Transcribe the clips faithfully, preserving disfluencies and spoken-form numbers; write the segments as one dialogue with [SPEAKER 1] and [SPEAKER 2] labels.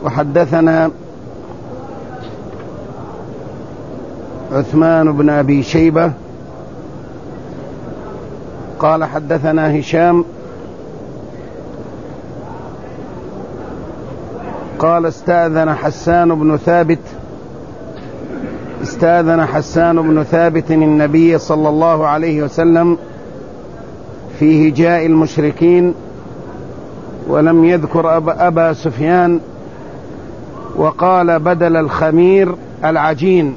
[SPEAKER 1] وحدثنا عثمان بن أبي شيبة قال حدثنا هشام قال استأذن حسان بن ثابت استأذن حسان بن ثابت النبي صلى الله عليه وسلم في هجاء المشركين، ولم يذكر أبا, أبا سفيان، وقال بدل الخمير العجين.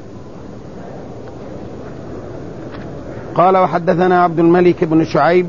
[SPEAKER 1] قال وحدثنا عبد الملك بن شعيب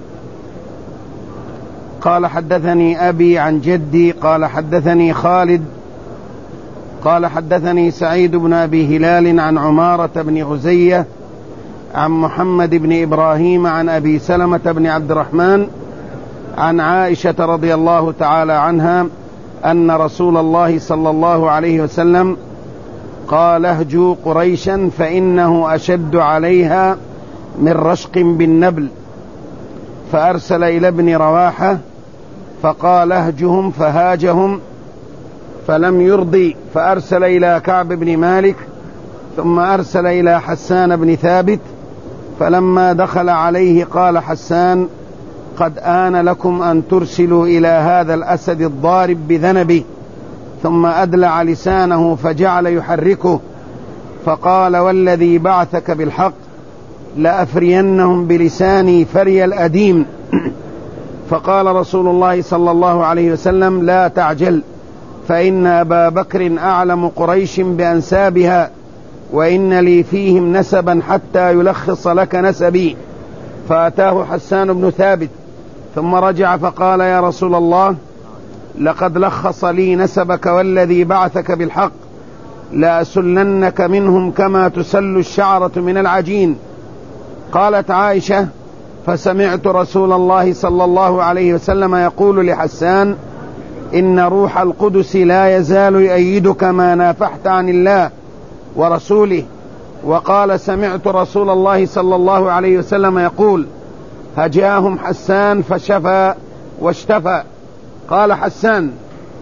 [SPEAKER 1] قال حدثني أبي عن جدي قال حدثني خالد قال حدثني سعيد بن أبي هلال عن عمارة بن غزية عن محمد بن إبراهيم عن أبي سلمة بن عبد الرحمن عن عائشة رضي الله تعالى عنها أن رسول الله صلى الله عليه وسلم قال اهجوا قريشا فإنه أشد عليها من رشق بالنبل، فأرسل إلى ابن رواحة فقال اهجهم فهاجهم فلم يرضي، فأرسل إلى كعب بن مالك ثم أرسل إلى حسان بن ثابت، فلما دخل عليه قال حسان قد آن لكم أن ترسلوا إلى هذا الأسد الضارب بذنبه، ثم أدلع لسانه فجعل يحركه فقال والذي بعثك بالحق لأفرينهم بلساني فري الأديم. فقال رسول الله صلى الله عليه وسلم لا تعجل، فإن أبا بكر أعلم قريش بأنسابها، وإن لي فيهم نسبا حتى يلخص لك نسبي. فأتاه حسان بن ثابت ثم رجع فقال يا رسول الله لقد لخص لي نسبك والذي بعثك بالحق لأسلنك منهم كما تسل الشعرة من العجين. قالت عائشة فسمعت رسول الله صلى الله عليه وسلم يقول لحسان إن روح القدس لا يزال يؤيدك ما نافحت عن الله ورسوله. وقال سمعت رسول الله صلى الله عليه وسلم يقول هجاهم حسان فشفى واشتفى. قال حسان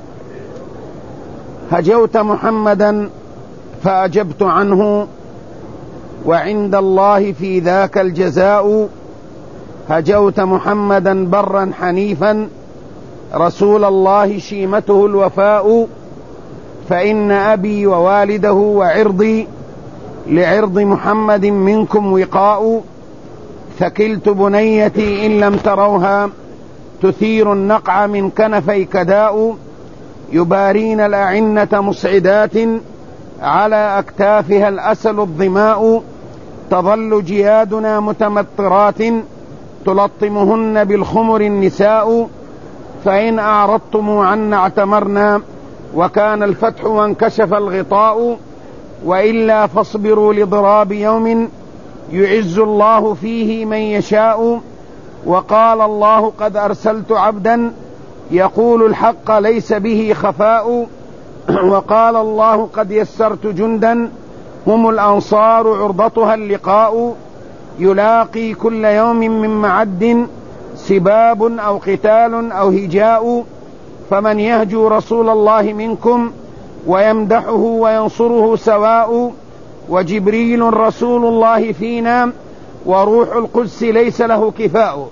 [SPEAKER 1] هجوت محمدا فأجبت عنه وعند الله في ذاك الجزاء، هجوت محمدا برا حنيفا رسول الله شيمته الوفاء، فإن أبي ووالده وعرضي لعرض محمد منكم وقاء، ثكلت بنيتي إن لم تروها تثير النقع من كنفي كداء، يبارين الأعنة مسعدات على أكتافها الأسل الظماء، تظل جيادنا متمطرات تلطمهن بالخمر النساء، فإن أعرضتم عنا اعتمرنا وكان الفتح وانكشف الغطاء، وإلا فاصبروا لضراب يوم يعز الله فيه من يشاء. وقال الله قد أرسلت عبدا يقول الحق ليس به خفاء، وقال الله قد يسرت جندا هم الأنصار عرضتها اللقاء، يلاقي كل يوم من معد سباب أو قتال أو هجاء، فمن يهجو رسول الله منكم ويمدحه وينصره سواء، وجبريل رسول الله فينا وروح القدس ليس له كفاء.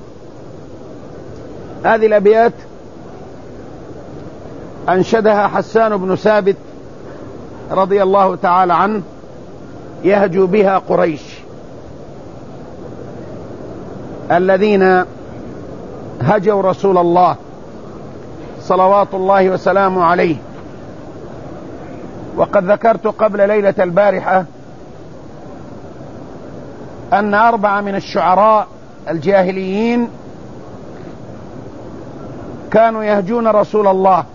[SPEAKER 1] هذه الأبيات أنشدها حسان بن ثابت رضي الله تعالى عنه يهجو بها قريش الذين هجوا رسول الله صلوات الله وسلامه عليه. وقد ذكرت قبل ليلة البارحة أن أربعة من الشعراء الجاهليين كانوا يهجون رسول الله،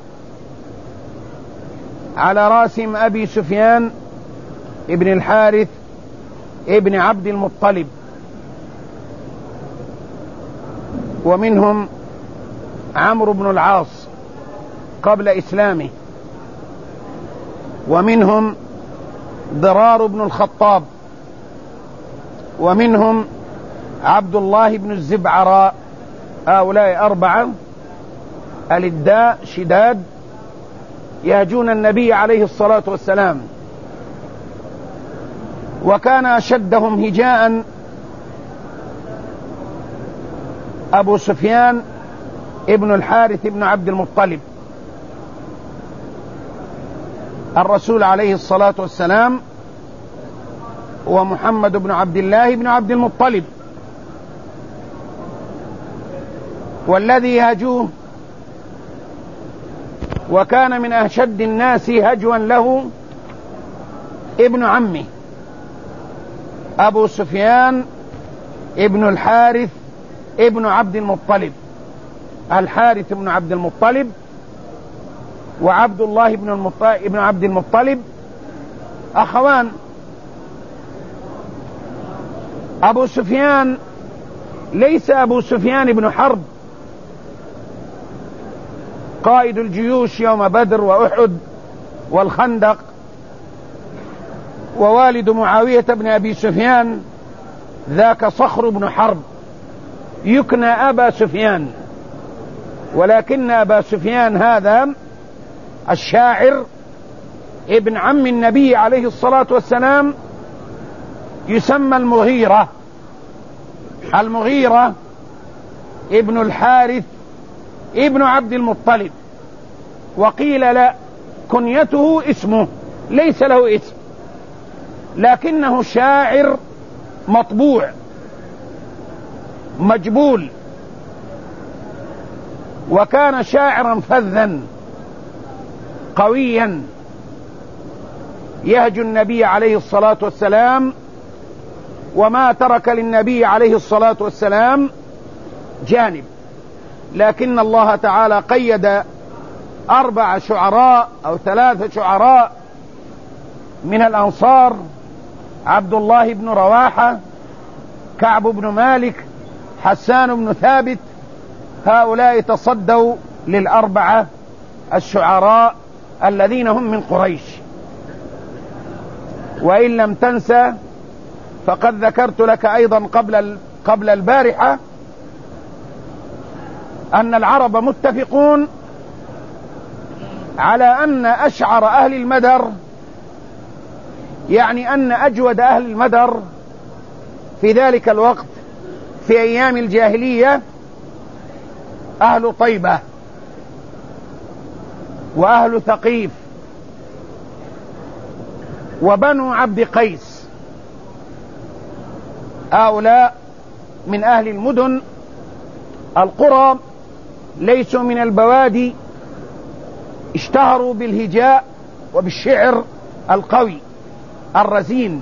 [SPEAKER 1] على راسهم أبي سفيان ابن الحارث ابن عبد المطلب، ومنهم عمرو بن العاص قبل إسلامه، ومنهم ضرار بن الخطاب، ومنهم عبد الله بن الزبعراء. هؤلاء أربعة: الإداء شداد يهجون النبي عليه الصلاة والسلام. وكان أشدهم هجاء أبو سفيان ابن الحارث ابن عبد المطلب. الرسول عليه الصلاة والسلام ومحمد بن عبد الله بن عبد المطلب، والذي يهجوه وكان من أشد الناس هجوا له ابن عمه أبو سفيان ابن الحارث ابن عبد المطلب. الحارث بن عبد المطلب وعبد الله بن المطلب ابن عبد المطلب أخوان. أبو سفيان ليس أبو سفيان بن حرب قائد الجيوش يوم بدر وأحد والخندق ووالد معاوية بن أبي سفيان، ذاك صخر بن حرب يكنى أبا سفيان، ولكن أبا سفيان هذا الشاعر ابن عم النبي عليه الصلاة والسلام يسمى المغيرة. المغيرة ابن الحارث ابن عبد المطلب، وقيل لا كنيته اسمه، ليس له اسم، لكنه شاعر مطبوع مجبول، وكان شاعرا فذا قويا يهجو النبي عليه الصلاة والسلام، وما ترك للنبي عليه الصلاة والسلام جانب. لكن الله تعالى قيد أربع شعراء أو ثلاثة شعراء من الأنصار: عبد الله بن رواحة، كعب بن مالك، حسان بن ثابت. هؤلاء تصدوا للأربعة الشعراء الذين هم من قريش. وإن لم تنسى فقد ذكرت لك أيضا قبل قبل البارحة أن العرب متفقون على أن أشعر أهل المدر، يعني أن أجود أهل المدر في ذلك الوقت في أيام الجاهلية أهل طيبة وأهل ثقيف وبنو عبد قيس. هؤلاء من أهل المدن القرى، ليسوا من البوادي، اشتهروا بالهجاء وبالشعر القوي الرزين.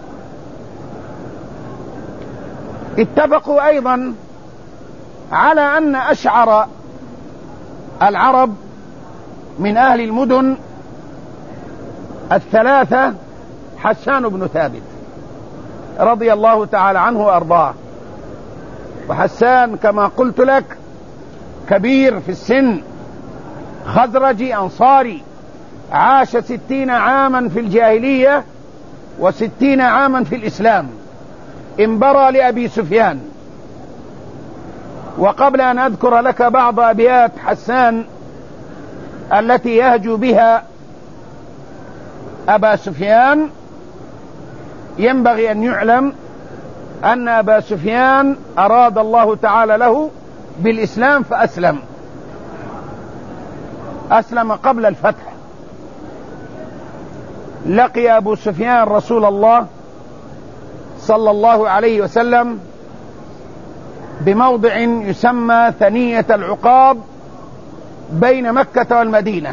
[SPEAKER 1] اتفقوا أيضا على أن أشعر العرب من أهل المدن الثلاثة حسان بن ثابت رضي الله تعالى عنه وأرضاه. وحسان كما قلت لك كبير في السن، خزرجي أنصاري، عاش ستين عاما في الجاهلية وستين عاما في الإسلام، انبرى لأبي سفيان. وقبل أن أذكر لك بعض أبيات حسان التي يهجو بها أبا سفيان، ينبغي أن يعلم أن أبا سفيان أراد الله تعالى له بالإسلام فأسلم، أسلم قبل الفتح. لقي أبو سفيان رسول الله صلى الله عليه وسلم بموضع يسمى ثنية العقاب بين مكة والمدينة،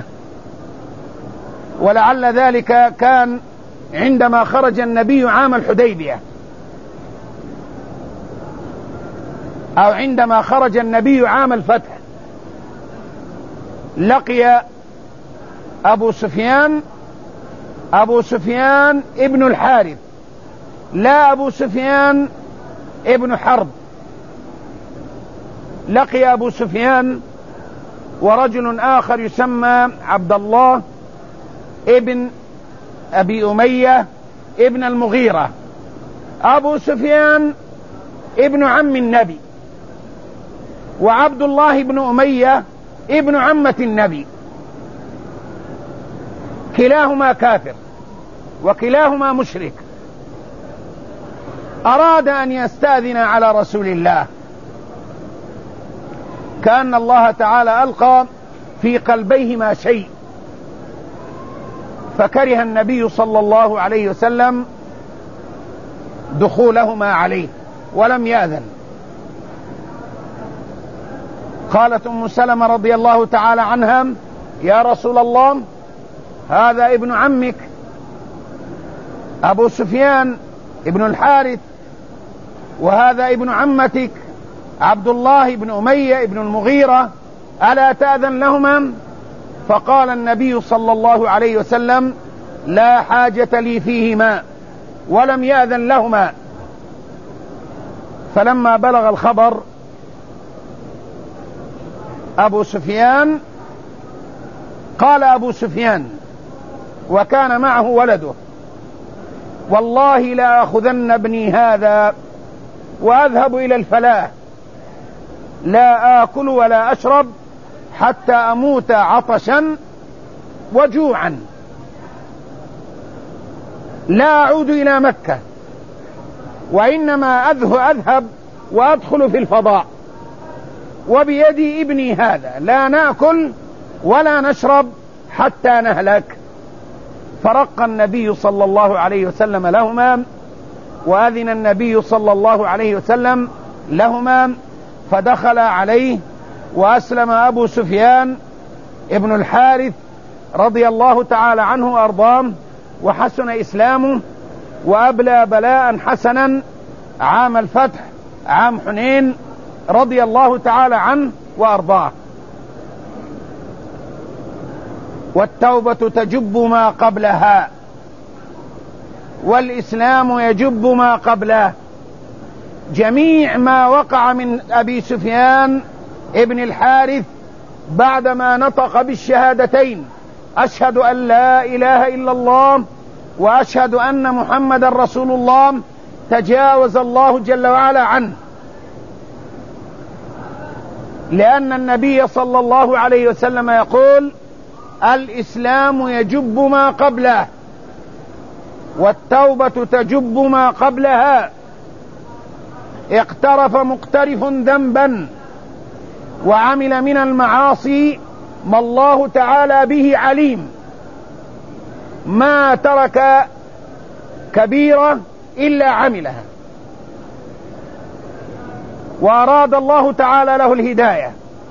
[SPEAKER 1] ولعل ذلك كان عندما خرج النبي عام الحديبية، أو عندما خرج النبي عام الفتح. لقي أبو سفيان أبو سفيان ابن الحارث، لا أبو سفيان ابن حرب. لقي أبو سفيان ورجل آخر يسمى عبد الله ابن أبي أمية ابن المغيرة. أبو سفيان ابن عم النبي، وعبد الله بن أمية ابن عمة النبي. كلاهما كافر وكلاهما مشرك، أراد أن يستأذن على رسول الله، كأن الله تعالى ألقى في قلبيهما شيء، فكره النبي صلى الله عليه وسلم دخولهما عليه ولم يأذن. قالت أم سلمة رضي الله تعالى عنها: يا رسول الله، هذا ابن عمك أبو سفيان ابن الحارث، وهذا ابن عمتك عبد الله بن أمية ابن المغيرة، ألا تأذن لهما؟ فقال النبي صلى الله عليه وسلم: لا حاجة لي فيهما، ولم يأذن لهما. فلما بلغ الخبر أبو سفيان، قال أبو سفيان وكان معه ولده: والله لا أخذن ابني هذا وأذهب إلى الفلاة، لا آكل ولا أشرب حتى أموت عطشا وجوعا، لا أعود إلى مكة، وإنما أذهب وأدخل في الفضاء، وبيدي ابني هذا، لا نأكل ولا نشرب حتى نهلك. فرق النبي صلى الله عليه وسلم لهما، وأذن النبي صلى الله عليه وسلم لهما، فدخل عليه، وأسلم أبو سفيان ابن الحارث رضي الله تعالى عنه وأرضاه، وحسن إسلامه، وأبلى بلاء حسنا عام الفتح، عام حنين، رضي الله تعالى عنه وأرضاه. والتوبة تجب ما قبلها، والإسلام يجب ما قبله. جميع ما وقع من أبي سفيان ابن الحارث بعدما نطق بالشهادتين: أشهد أن لا إله إلا الله وأشهد أن محمد رسول الله، تجاوز الله جل وعلا عنه، لأن النبي صلى الله عليه وسلم يقول: الإسلام يجب ما قبله، والتوبة تجب ما قبلها. اقترف مقترف ذنبا وعمل من المعاصي ما الله تعالى به عليم، ما ترك كبيرة إلا عملها، وأراد الله تعالى له الهداية،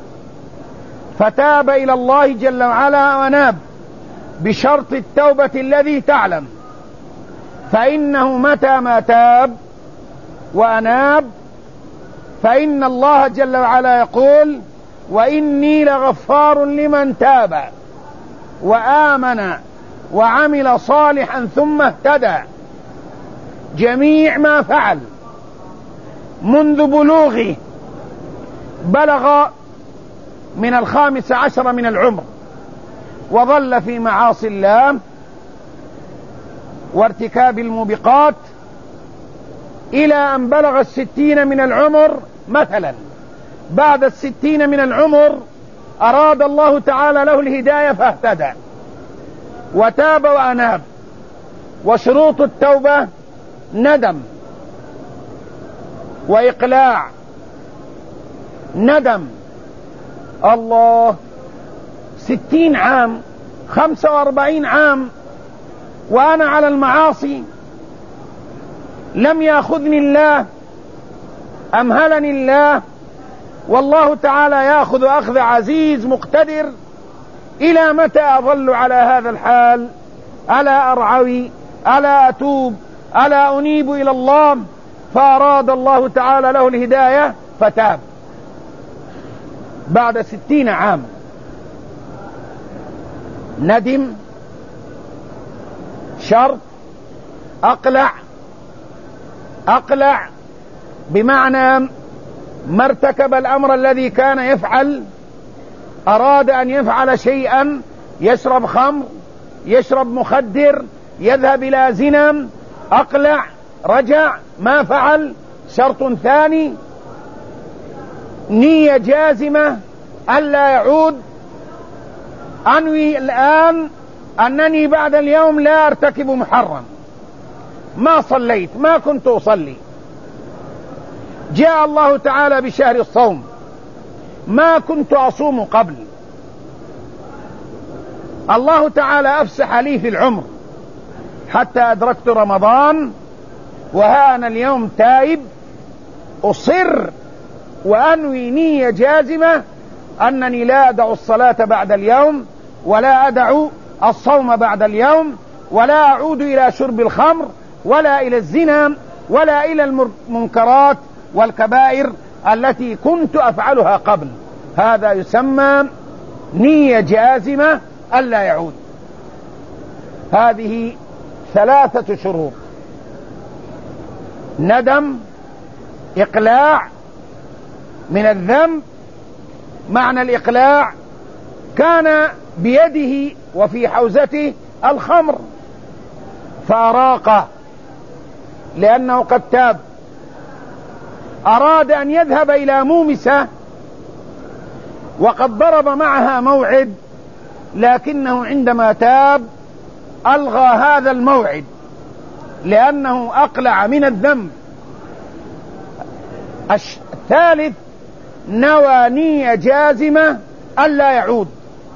[SPEAKER 1] فتاب إلى الله جل وعلا وناب بشرط التوبة الذي تعلم، فإنه متى ما تاب وأناب فإن الله جل وعلا يقول: وإني لغفار لمن تاب وآمن وعمل صالحا ثم اهتدى. جميع ما فعل منذ بلوغه، بلغ من الخامس عشر من العمر وظل في معاصي الله وارتكاب الموبقات إلى أن بلغ الستين من العمر. مثلا بعد الستين من العمر أراد الله تعالى له الهداية فاهتدى وتاب وأناب. وشروط التوبة ندم وإقلاع. ندم: الله، ستين عام، خمسة واربعين عام وأنا على المعاصي، لم يأخذني الله، أمهلني الله، والله تعالى يأخذ أخذ عزيز مقتدر. إلى متى أظل على هذا الحال؟ ألا أرعوي؟ ألا أتوب؟ ألا أنيب إلى الله؟ فأراد الله تعالى له الهداية فتاب بعد ستين عام. ندم، شرط، أقلع. أقلع بمعنى ما ارتكب الأمر الذي كان يفعل، أراد أن يفعل شيئا، يشرب خمر، يشرب مخدر، يذهب إلى زنا، أقلع، رجع، ما فعل. شرط ثاني: نية جازمة ألا يعود. أنوي الآن أنني بعد اليوم لا أرتكب محرم، ما صليت، ما كنت أصلي. جاء الله تعالى بشهر الصوم، ما كنت أصوم قبل. الله تعالى أفسح لي في العمر حتى أدركت رمضان، وها أنا اليوم تائب، أصر وأنوي نية جازمة أنني لا أدع الصلاة بعد اليوم، ولا أدع الصوم بعد اليوم، ولا أعود إلى شرب الخمر، ولا إلى الزنا، ولا إلى المنكرات والكبائر التي كنت أفعلها قبل. هذا يسمى نية جازمة ألا يعود. هذه ثلاثة شروط: ندم، إقلاع من الذنب. معنى الإقلاع: كان بيده وفي حوزته الخمر فأراقه لأنه قد تاب، أراد أن يذهب إلى مومسة وقد ضرب معها موعد، لكنه عندما تاب ألغى هذا الموعد لأنه أقلع من الذنب. الثالث: نوى نية جازمة ألا يعود.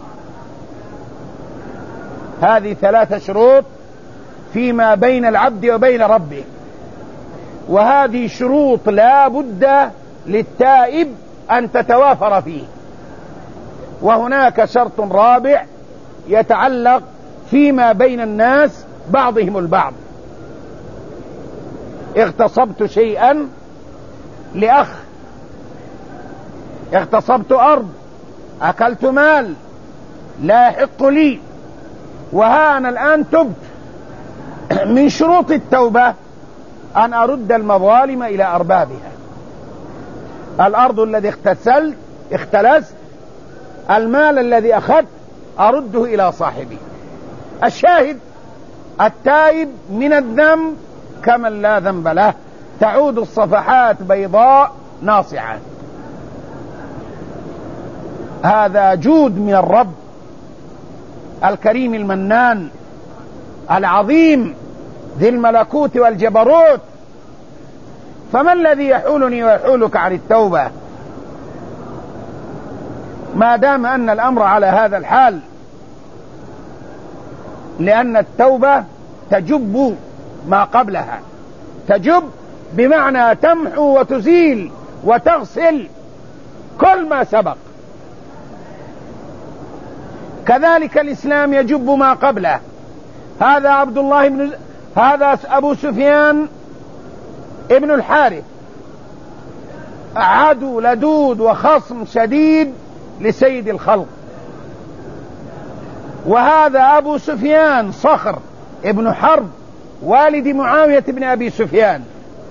[SPEAKER 1] هذه ثلاث شروط فيما بين العبد وبين ربه، وهذه شروط لا بد للتائب أن تتوافر فيه. وهناك شرط رابع يتعلق فيما بين الناس بعضهم البعض: اغتصبت شيئا لأخ، اغتصبت أرض، أكلت مال لا يحق لي، وها أنا الآن تبت. من شروط التوبة أن أرد المظالم إلى أربابها. الأرض الذي اغتسلت اختلست، المال الذي أخذت أرده إلى صاحبه. الشاهد: التائب من الذنب كمن لا ذنب له، تعود الصفحات بيضاء ناصعة. هذا جود من الرب الكريم المنان العظيم ذي الملكوت والجبروت. فما الذي يحولني ويحولك عن التوبة ما دام أن الأمر على هذا الحال؟ لأن التوبة تجب ما قبلها. تجب بمعنى تمحو وتزيل وتغسل كل ما سبق. كذلك الإسلام يجب ما قبله. هذا عبد الله بن هذا أبو سفيان ابن الحارث، عدو لدود وخصم شديد لسيد الخلق. وهذا أبو سفيان صخر ابن حرب والد معاوية بن أبي سفيان،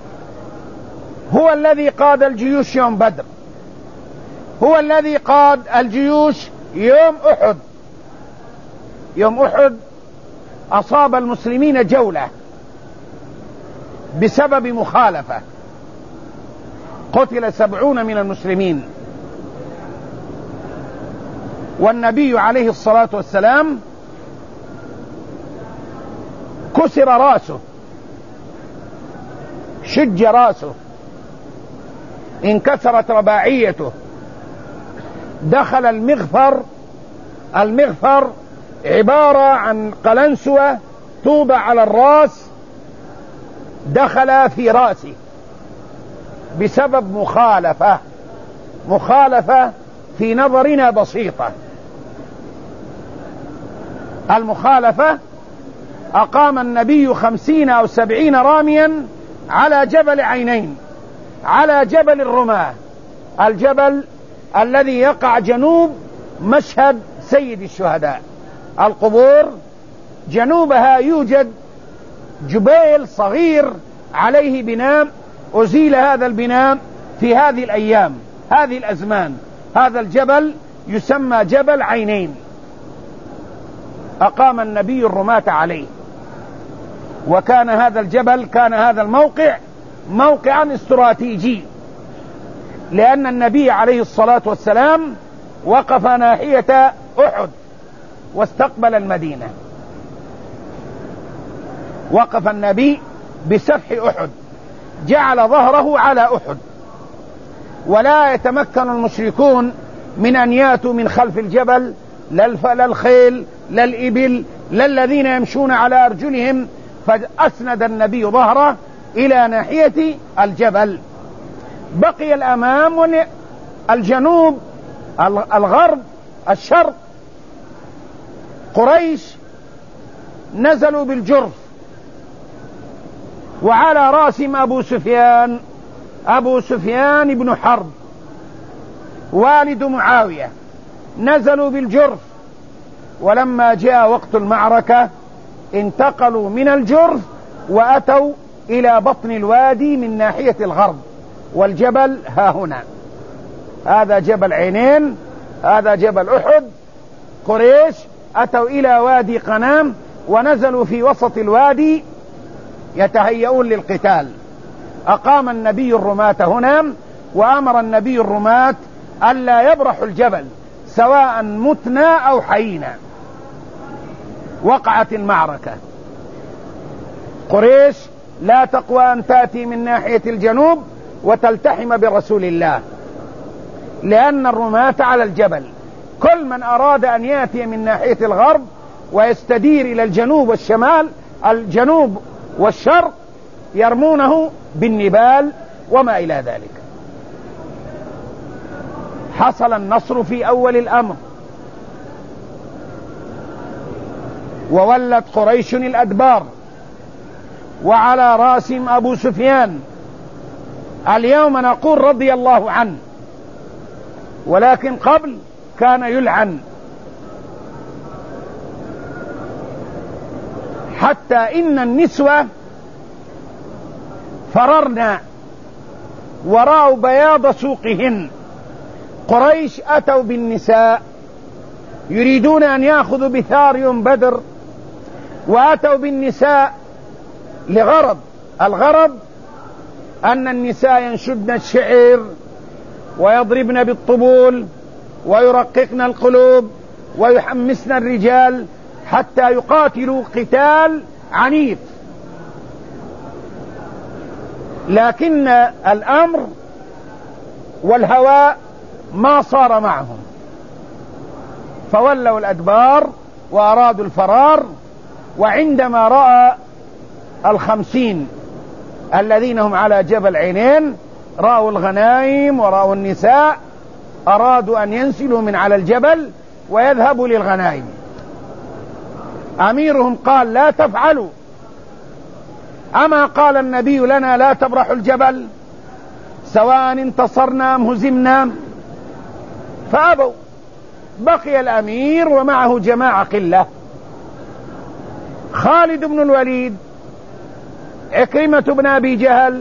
[SPEAKER 1] هو الذي قاد الجيوش يوم بدر، هو الذي قاد الجيوش يوم أحد. يوم أحد أصاب المسلمين جولة بسبب مخالفة، قتل سبعون من المسلمين، والنبي عليه الصلاة والسلام كسر راسه، شج راسه، انكسرت رباعيته، دخل المغفر. المغفر عبارة عن قلنسوة توضع على الراس، دخل في راسه بسبب مخالفة. مخالفة في نظرنا بسيطة. المخالفة: أقام النبي خمسين أو سبعين راميا على جبل عينين، على جبل الرماة، الجبل الذي يقع جنوب مشهد سيد الشهداء. القبور جنوبها يوجد جبيل صغير عليه بناء، أزيل هذا البناء في هذه الأيام، هذه الأزمان. هذا الجبل يسمى جبل عينين، أقام النبي الرماة عليه. وكان هذا الجبل، كان هذا الموقع موقعا استراتيجي، لأن النبي عليه الصلاة والسلام وقف ناحية أحد واستقبل المدينة. وقف النبي بسفح أحد، جعل ظهره على أحد، ولا يتمكن المشركون من أن ياتوا من خلف الجبل، لا الخيل لا الإبل لا الذين يمشون على أرجلهم، فأسند النبي ظهره إلى ناحية الجبل. بقي الأمام والجنوب، الغرب الشرق. قريش نزلوا بالجرف، وعلى رأسهم أبو سفيان أبو سفيان بن حرب والد معاوية، نزلوا بالجرف. ولما جاء وقت المعركة انتقلوا من الجرف وأتوا إلى بطن الوادي من ناحية الغرب، والجبل ها هنا، هذا جبل عينين، هذا جبل أحد. قريش أتوا إلى وادي قنام ونزلوا في وسط الوادي يتهيئون للقتال. أقام النبي الرماة هنا، وأمر النبي الرماة ألا يبرحوا الجبل سواء متنا أو حيينا. وقعت المعركة. قريش لا تقوى أن تأتي من ناحية الجنوب وتلتحم برسول الله، لأن الرماة على الجبل. كل من أراد أن يأتي من ناحية الغرب ويستدير إلى الجنوب والشمال، الجنوب والشرق، يرمونه بالنبال وما إلى ذلك. حصل النصر في أول الأمر، وولت قريش الأدبار، وعلى رأسهم أبو سفيان. اليوم نقول رضي الله عنه، ولكن قبل كان يلعن، حتى إن النسوة فررنا ورأوا بياض سوقهن. قريش أتوا بالنساء يريدون أن يأخذوا بثار يوم بدر، وأتوا بالنساء لغرض، الغرض أن النساء ينشدن الشعر ويضربن بالطبول ويرققن القلوب ويحمسن الرجال حتى يقاتلوا قتال عنيف. لكن الأمر والهواء ما صار معهم، فولوا الأدبار وأرادوا الفرار. وعندما رأى الخمسين الذين هم على جبل عينين، رأوا الغنائم ورأوا النساء، أرادوا أن ينزلوا من على الجبل ويذهبوا للغنائم. أميرهم قال: لا تفعلوا، أما قال النبي لنا لا تبرحوا الجبل سواء انتصرنا أم هزمنا؟ فأبوا. بقي الأمير ومعه جماعة قلة، خالد بن الوليد، عكرمة بن أبي جهل،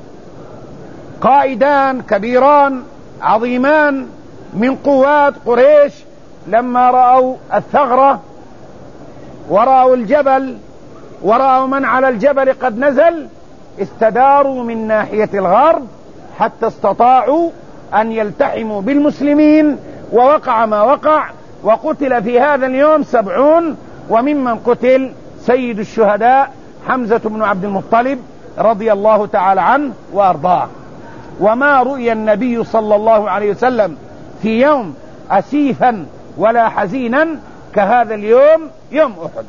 [SPEAKER 1] قائدان كبيران عظيمان من قوات قريش. لما رأوا الثغرة ورأوا الجبل ورأوا من على الجبل قد نزل، استداروا من ناحية الغرب حتى استطاعوا أن يلتحموا بالمسلمين، ووقع ما وقع. وقتل في هذا اليوم سبعون، وممن قتل سيد الشهداء حمزة بن عبد المطلب رضي الله تعالى عنه وأرضاه. وما رؤي النبي صلى الله عليه وسلم في يوم أسيفا ولا حزينا كهذا اليوم، يوم أحد.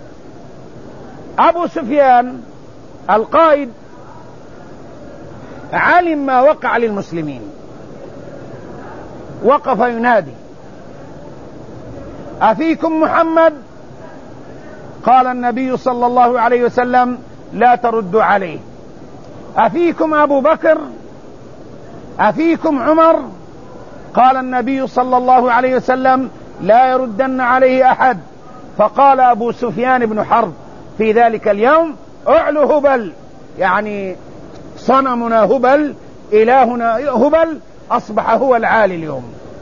[SPEAKER 1] أبو سفيان القائد علم ما وقع للمسلمين، وقف ينادي: أفيكم محمد؟ قال النبي صلى الله عليه وسلم: لا تردوا عليه. أفيكم أبو بكر؟ أفيكم عمر؟ قال النبي صلى الله عليه وسلم: لا يردن عليه أحد. فقال أبو سفيان بن حرب في ذلك اليوم: اعلو هبل، يعني صنمنا هبل، إلهنا هبل، أصبح هو العالي اليوم.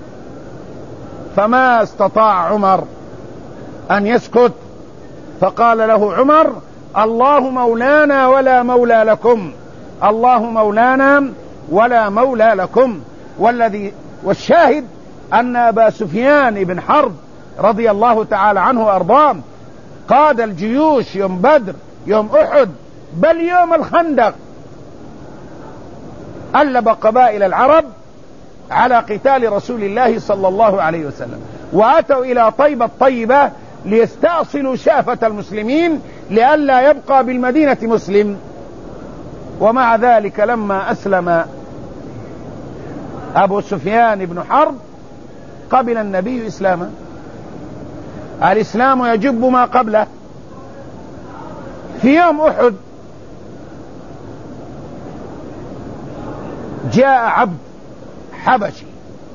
[SPEAKER 1] فما استطاع عمر أن يسكت، فقال له عمر: الله مولانا ولا مولى لكم، الله مولانا ولا مولى لكم. والذي والشاهد أن أبا سفيان بن حرب رضي الله تعالى عنه وأرضاه قاد الجيوش يوم بدر يوم أحد بل يوم الخندق ألب قبائل العرب على قتال رسول الله صلى الله عليه وسلم، وأتوا إلى طيبة الطيبة ليستأصلوا شافة المسلمين لئلا يبقى بالمدينة مسلم. ومع ذلك لما أسلم أبو سفيان بن حرب قبل النبي إسلامه. الإسلام يجب ما قبله. في يوم أحد جاء عبد حبشي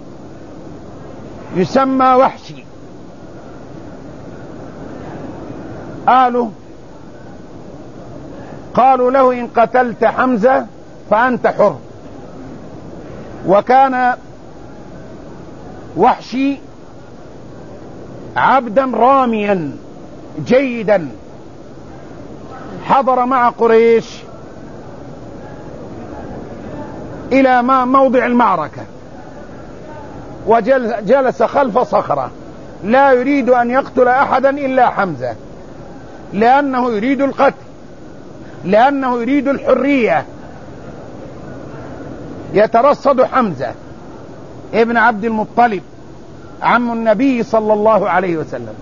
[SPEAKER 1] يسمى وحشي، قالوا قالوا له إن قتلت حمزة فأنت حر. وكان وحشي عبدا راميا جيدا، حضر مع قريش إلى ما موضع المعركة وجلس خلف صخرة، لا يريد أن يقتل أحدا إلا حمزة، لأنه يريد القتل، لأنه يريد الحرية. يترصد حمزة ابن عبد المطلب عم النبي صلى الله عليه وسلم،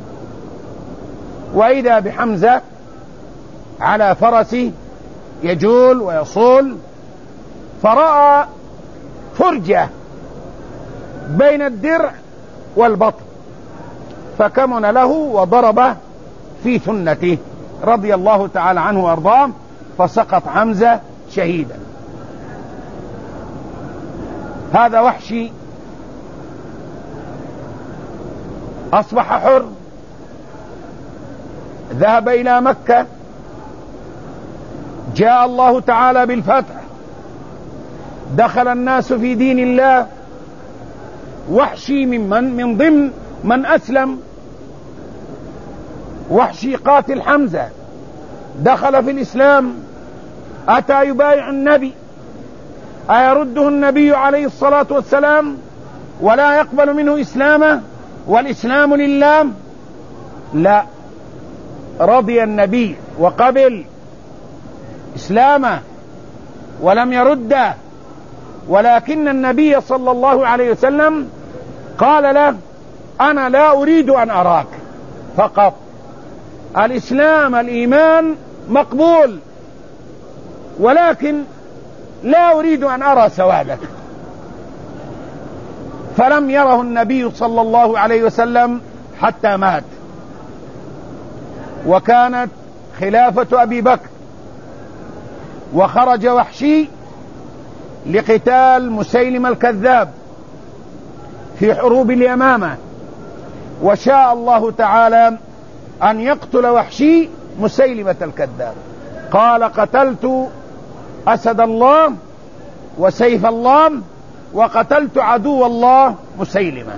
[SPEAKER 1] وإذا بحمزة على فرسه يجول ويصول، فرأى فرجة بين الدرع والبطن فكمن له وضربه في ثنته رضي الله تعالى عنه وارضاه، فسقط حمزة شهيدا. هذا وحشي أصبح حر، ذهب إلى مكة، جاء الله تعالى بالفتح، دخل الناس في دين الله. وحشي من من, من ضمن من أسلم، وحشي قاتل حمزة دخل في الإسلام، أتى يبايع النبي، أيرده النبي عليه الصلاة والسلام ولا يقبل منه إسلامه والإسلام لله؟ لا، رضي النبي وقبل إسلامه ولم يرده، ولكن النبي صلى الله عليه وسلم قال له أنا لا أريد أن أراك فقط، الإسلام الإيمان مقبول، ولكن لا أريد أن أرى سوادك. فلم يره النبي صلى الله عليه وسلم حتى مات. وكانت خلافة أبي بكر، وخرج وحشي لقتال مسيلمة الكذاب في حروب اليمامة، وشاء الله تعالى أن يقتل وحشي مسيلمة الكذاب، قال قتلت أسد الله وسيف الله وقتلت عدو الله مسيلمة.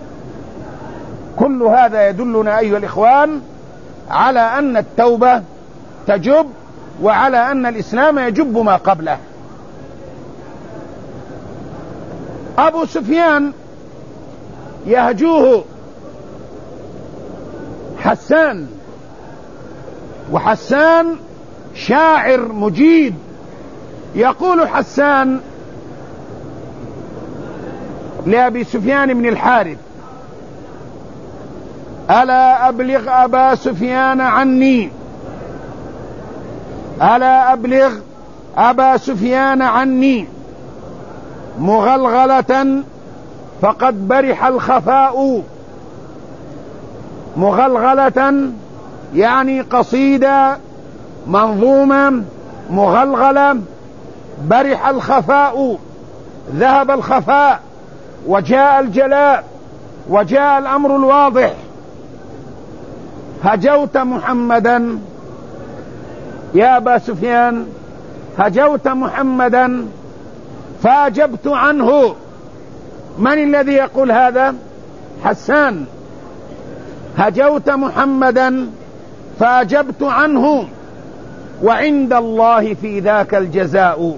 [SPEAKER 1] كل هذا يدلنا أيها الإخوان على أن التوبة تجب، وعلى أن الإسلام يجب ما قبله. أبو سفيان يهجوه حسان، وحسان شاعر مجيد. يقول حسان لأبي سفيان بن الحارث ألا أبلغ أبا سفيان عني، ألا أبلغ أبا سفيان عني مغلغلة فقد برح الخفاء. مغلغلة يعني قصيدة منظومة مغلغلة، برح الخفاء، ذهب الخفاء وجاء الجلاء وجاء الأمر الواضح. هجوت محمدا يا أبا سفيان، هجوت محمدا فأجبت عنه. من الذي يقول هذا؟ حسان. هجوت محمدا فأجبت عنه وعند الله في ذاك الجزاء.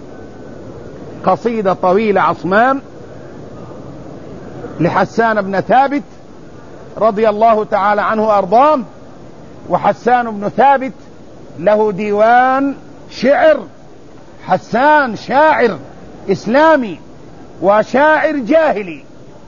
[SPEAKER 1] قصيدة طويلة عصمام لحسان بن ثابت رضي الله تعالى عنه وأرضاه. وحسان بن ثابت له ديوان شعر. حسان شاعر إسلامي وشاعر جاهلي.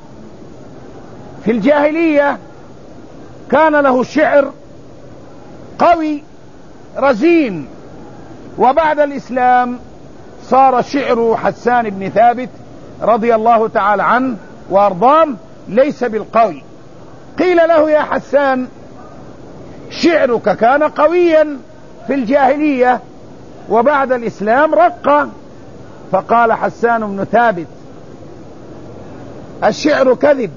[SPEAKER 1] في الجاهلية كان له شعر قوي رزين، وبعد الإسلام صار شعر حسان بن ثابت رضي الله تعالى عنه وأرضاه ليس بالقوي. قيل له: يا حسان، شعرك كان قويا في الجاهلية وبعد الإسلام رق. فقال حسان بن ثابت: الشعر كذب،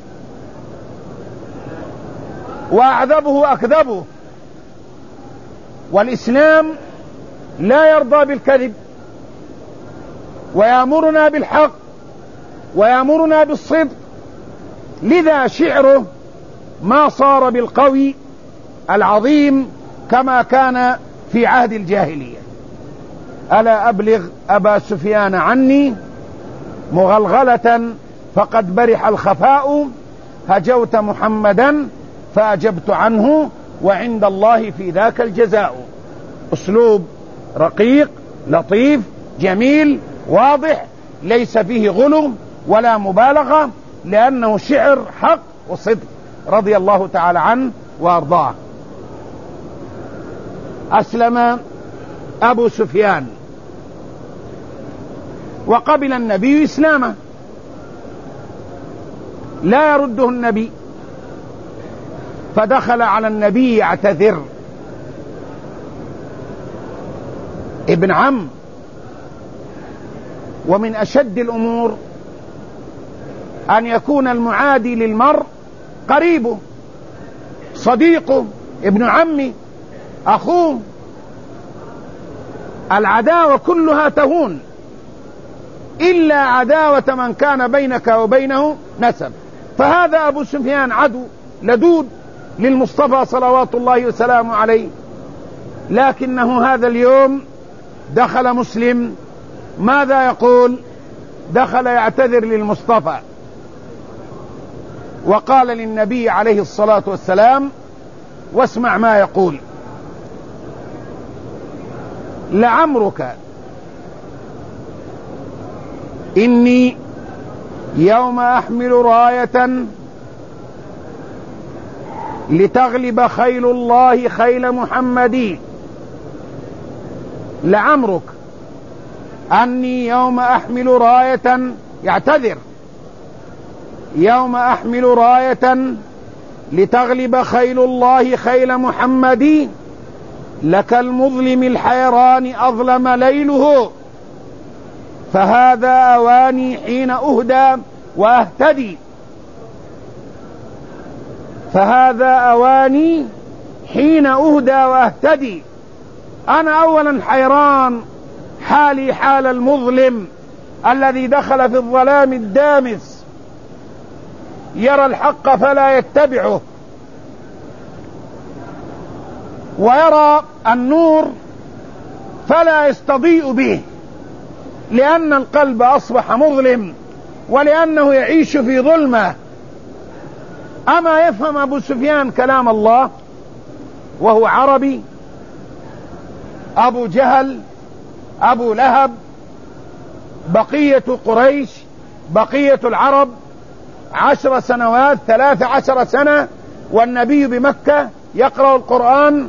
[SPEAKER 1] وأعذبه أكذبه، والإسلام لا يرضى بالكذب، ويأمرنا بالحق ويأمرنا بالصدق، لذا شعره ما صار بالقوي العظيم كما كان في عهد الجاهلية. ألا أبلغ أبا سفيان عني مغلغلة فقد برح الخفاء، هجوت محمدا فأجبت عنه وعند الله في ذاك الجزاء. أسلوب رقيق لطيف جميل واضح، ليس فيه غلو ولا مبالغة، لأنه شعر حق وصدق رضي الله تعالى عنه وأرضاه. أسلم أبو سفيان وقبل النبي إسلامه، لا يرده النبي، فدخل على النبي يعتذر. ابن عم، ومن أشد الأمور أن يكون المعادي للمرء قريبه، صديقه، ابن عمي، أخوه. العداوة كلها تهون إلا عداوة من كان بينك وبينه نسب. فهذا أبو سفيان عدو لدود للمصطفى صلوات الله وسلامه عليه، لكنه هذا اليوم دخل مسلم، ماذا يقول؟ دخل يعتذر للمصطفى، وقال للنبي عليه الصلاة والسلام، واسمع ما يقول: لعمرك إني يوم أحمل راية لتغلب خيل الله خيل محمد. لعمرك أني يوم أحمل راية، يعتذر، يوم أحمل راية لتغلب خيل الله خيل محمد، لك المظلم الحيران أظلم ليله، فهذا أواني حين أهدى وأهتدي. فهذا أواني حين أهدى وأهتدي. أنا أولا حيران، حالي حال المظلم الذي دخل في الظلام الدامس، يرى الحق فلا يتبعه، ويرى النور فلا يستضيء به، لأن القلب أصبح مظلم ولأنه يعيش في ظلمة. أما يفهم أبو سفيان كلام الله وهو عربي؟ أبو جهل، أبو لهب، بقية قريش، بقية العرب، عشر سنوات، ثلاث عشر سنة، والنبي بمكة يقرأ القرآن،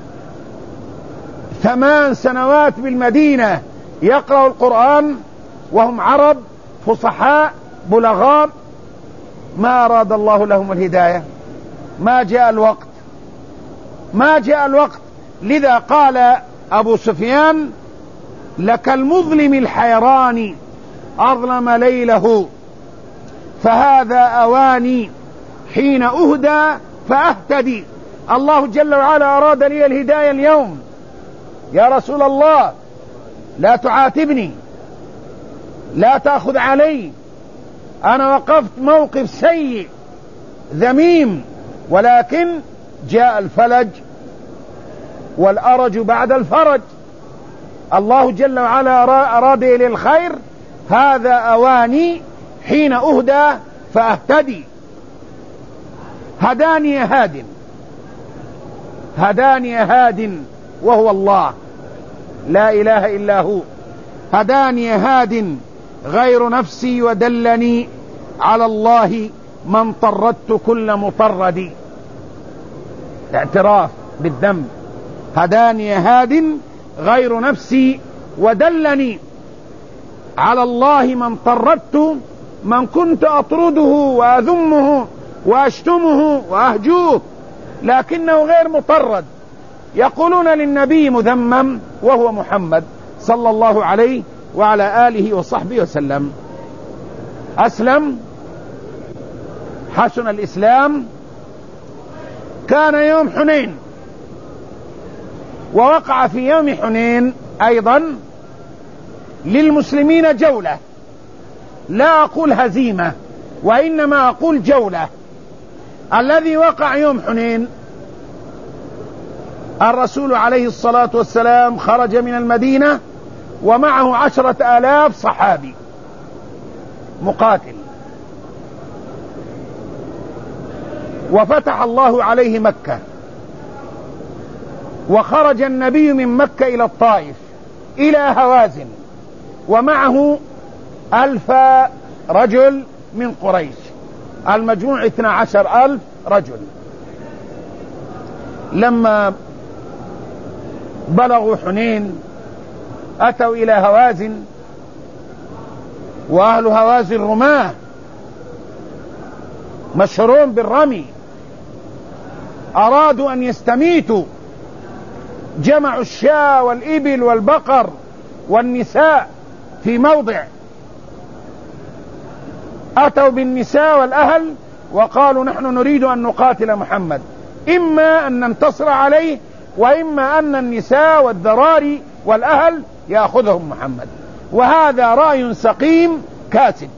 [SPEAKER 1] ثمان سنوات بالمدينة يقرأ القرآن، وهم عرب فصحاء بلغاء، ما أراد الله لهم الهداية، ما جاء الوقت، ما جاء الوقت. لذا قال أبو سفيان: لك المظلم الحيران أظلم ليله، فهذا أواني حين أهدى فأهتدي. الله جل وعلا أراد لي الهداية اليوم، يا رسول الله لا تعاتبني، لا تأخذ علي، أنا وقفت موقف سيء ذميم، ولكن جاء الفلج والأرج بعد الفرج. الله جل وعلا أراد لي الخير، هذا أواني حين أهدى فأهتدي. هداني هاد، هداني هاد وهو الله لا إله إلا هو. هداني هاد غير نفسي ودلني على الله من طردت كل مطرد. اعتراف بالذنب. هداني هاد غير نفسي ودلني على الله من طردت من كنت أطرده وأذمه وأشتمه وأهجوه، لكنه غير مطرد. يقولون للنبي مذمم وهو محمد صلى الله عليه وعلى آله وصحبه وسلم. أسلم، حسن الإسلام. كان يوم حنين، ووقع في يوم حنين أيضا للمسلمين جولة، لا أقول هزيمة وإنما أقول جولة. الذي وقع يوم حنين الرسول عليه الصلاة والسلام خرج من المدينة ومعه عشرة آلاف صحابي مقاتل، وفتح الله عليه مكة، وخرج النبي من مكة إلى الطائف إلى هوازن ومعه ألف رجل من قريش، المجموع اثنا عشر ألف رجل. لما بلغوا حنين أتوا إلى هوازن، وأهل هوازن رماه مشهورون بالرمي، أرادوا أن يستميتوا، جمعوا الشاة والإبل والبقر والنساء في موضع، أتوا بالنساء والأهل وقالوا نحن نريد أن نقاتل محمد، إما أن ننتصر عليه وإما أن النساء والذراري والأهل يأخذهم محمد. وهذا رأي سقيم كاسد.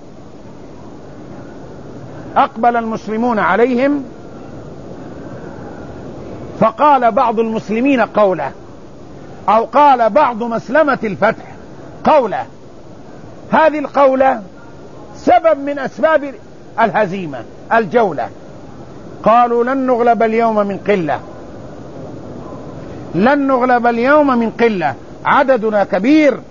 [SPEAKER 1] أقبل المسلمون عليهم، فقال بعض المسلمين قوله، أو قال بعض مسلمة الفتح قوله. هذه القولة سبب من أسباب الهزيمة الجولة. قالوا لن نغلب اليوم من قلة، لن نغلب اليوم من قلة، عددنا كبير،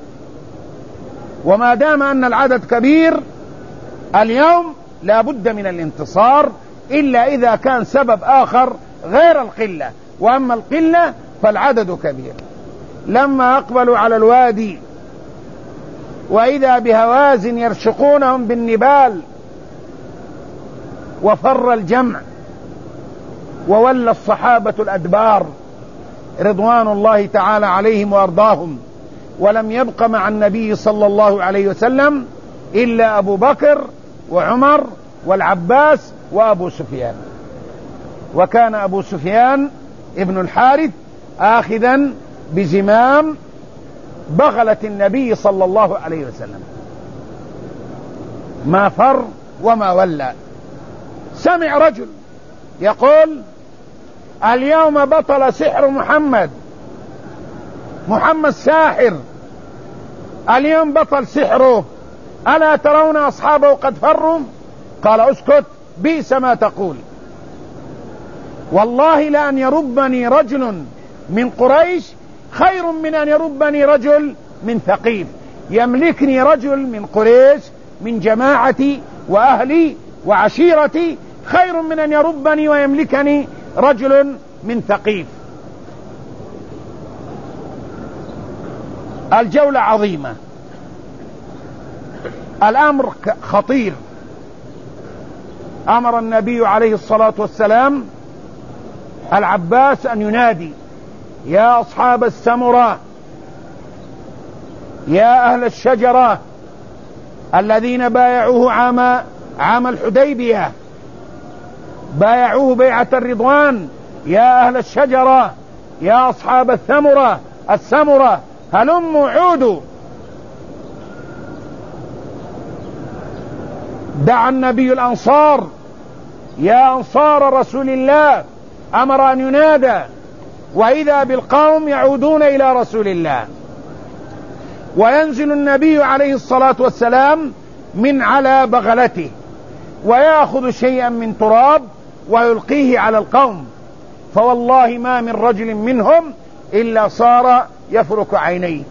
[SPEAKER 1] وما دام أن العدد كبير اليوم لا بد من الانتصار، إلا إذا كان سبب آخر غير القلة، وأما القلة فالعدد كبير. لما أقبلوا على الوادي وإذا بهوازن يرشقونهم بالنبال، وفر الجمع وولى الصحابة الأدبار رضوان الله تعالى عليهم وأرضاهم، ولم يبق مع النبي صلى الله عليه وسلم إلا أبو بكر وعمر والعباس وأبو سفيان. وكان أبو سفيان ابن الحارث آخذا بزمام بغلة النبي صلى الله عليه وسلم، ما فر وما ولى. سمع رجل يقول اليوم بطل سحر محمد، محمد ساحر، اليوم بطل سحره، ألا ترون أصحابه قد فروا؟ قال اسكت، بئس ما تقول، والله لأن يربني رجل من قريش خير من أن يربني رجل من ثقيف. يملكني رجل من قريش من جماعتي وأهلي وعشيرتي خير من أن يربني ويملكني رجل من ثقيف. الجولة عظيمة، الأمر خطير. أمر النبي عليه الصلاة والسلام العباس أن ينادي يا أصحاب السمرة، يا أهل الشجرة الذين بايعوه عام عام الحديبية، بايعوه بيعة الرضوان، يا أهل الشجرة، يا أصحاب الثمرة السمرة هلموا عودوا. دعا النبي الأنصار، يا أنصار رسول الله، أمر أن ينادى، وإذا بالقوم يعودون إلى رسول الله، وينزل النبي عليه الصلاة والسلام من على بغلته ويأخذ شيئا من تراب ويلقيه على القوم، فوالله ما من رجل منهم إلا صار يفرك عينيه،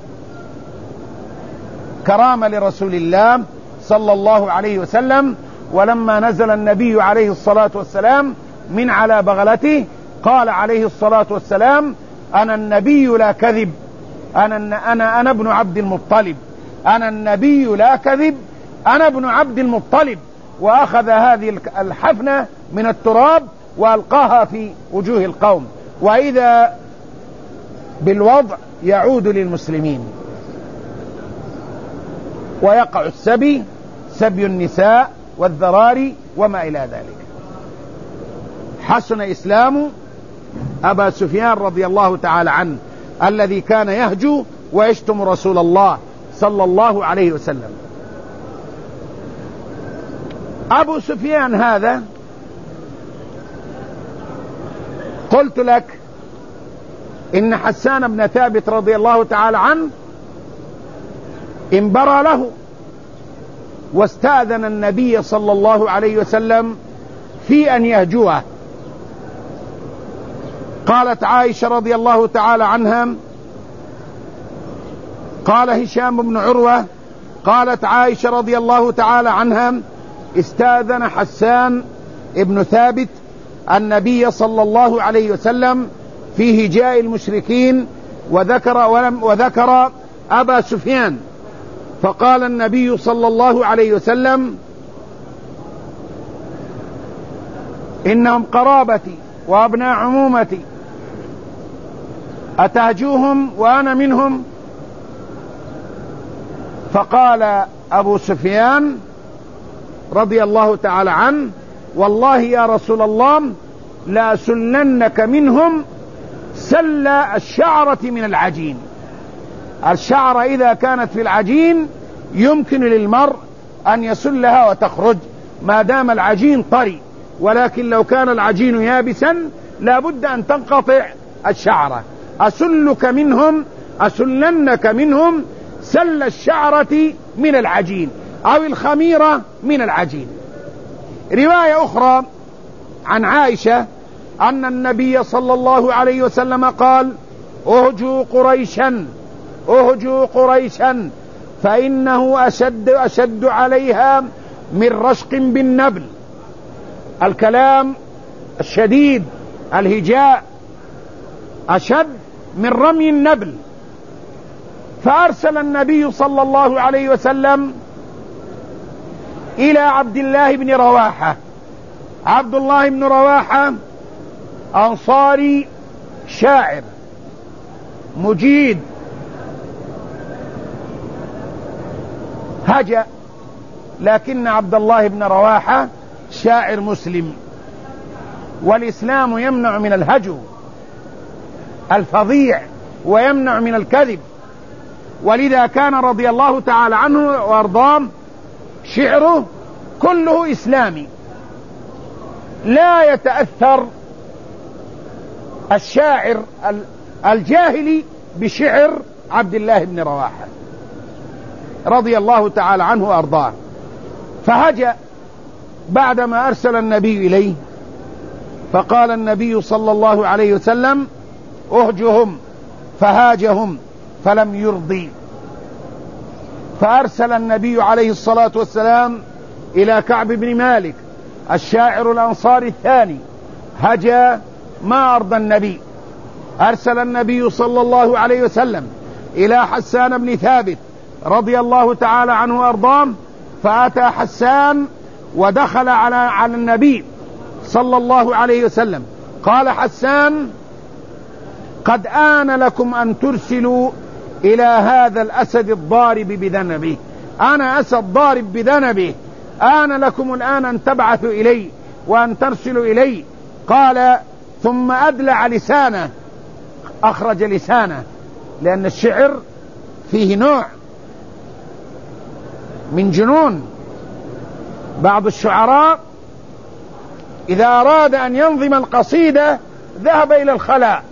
[SPEAKER 1] كرامة لرسول الله صلى الله عليه وسلم. ولما نزل النبي عليه الصلاة والسلام من على بغلته قال عليه الصلاة والسلام: أنا النبي لا كذب، أنا, أنا, أنا ابن عبد المطلب، أنا النبي لا كذب، أنا ابن عبد المطلب. وأخذ هذه الحفنة من التراب وألقاها في وجوه القوم، وإذا بالوضع يعود للمسلمين ويقع السبي، سبي النساء والذراري وما إلى ذلك. حسن إسلام أبا سفيان رضي الله تعالى عنه الذي كان يهجو ويشتم رسول الله صلى الله عليه وسلم. أبو سفيان هذا قلت لك إن حسان بن ثابت رضي الله تعالى عنه انبرى له واستأذن النبي صلى الله عليه وسلم في أن يهجوه. قالت عائشة رضي الله تعالى عنها، قال هشام بن عروة، قالت عائشة رضي الله تعالى عنها: استأذن حسان ابن ثابت النبي صلى الله عليه وسلم في هجاء المشركين وذكر, ولم وذكر أبا سفيان، فقال النبي صلى الله عليه وسلم: إنهم قرابتي وأبناء عمومتي، أتهجوهم وأنا منهم؟ فقال أبو سفيان رضي الله تعالى عنه: والله يا رسول الله لا سلنك منهم سل الشعرة من العجين. الشعرة إذا كانت في العجين يمكن للمرء أن يسلها وتخرج ما دام العجين طري، ولكن لو كان العجين يابسا لا بد أن تنقطع الشعرة. أسلك منهم أسلنك منهم سل الشعرة من العجين أو الخميرة من العجين. رواية أخرى عن عائشة أن النبي صلى الله عليه وسلم قال: أهجوا قريشا أهجوا قريشا فإنه أشد, أشد عليها من رشق بالنبل. الكلام الشديد، الهجاء، أشد من رمي النبل. فأرسل النبي صلى الله عليه وسلم إلى عبد الله بن رواحة. عبد الله بن رواحة أنصاري شاعر مجيد، هجأ، لكن عبد الله بن رواحة شاعر مسلم، والإسلام يمنع من الهجو الفظيع ويمنع من الكذب، ولذا كان رضي الله تعالى عنه وارضاه شعره كله إسلامي، لا يتأثر الشاعر الجاهلي بشعر عبد الله بن رواحة رضي الله تعالى عنه وارضاه. فهجأ بعدما أرسل النبي إليه، فقال النبي صلى الله عليه وسلم: أهجهم، فهاجهم فلم يرضي. فأرسل النبي عليه الصلاة والسلام إلى كعب بن مالك الشاعر الأنصاري الثاني، هجا ما أرضى النبي. أرسل النبي صلى الله عليه وسلم إلى حسان بن ثابت رضي الله تعالى عنه وأرضاه، فأتى حسان ودخل على على النبي صلى الله عليه وسلم. قال حسان: قد آن لكم أن ترسلوا إلى هذا الأسد الضارب بذنبه. أنا أسد ضارب بذنبه، آن لكم الآن أن تبعثوا إلي وأن ترسلوا إلي. قال: ثم أدلع لسانه، أخرج لسانه، لأن الشعر فيه نوع من جنون. بعض الشعراء إذا أراد أن ينظم القصيدة ذهب إلى الخلاء،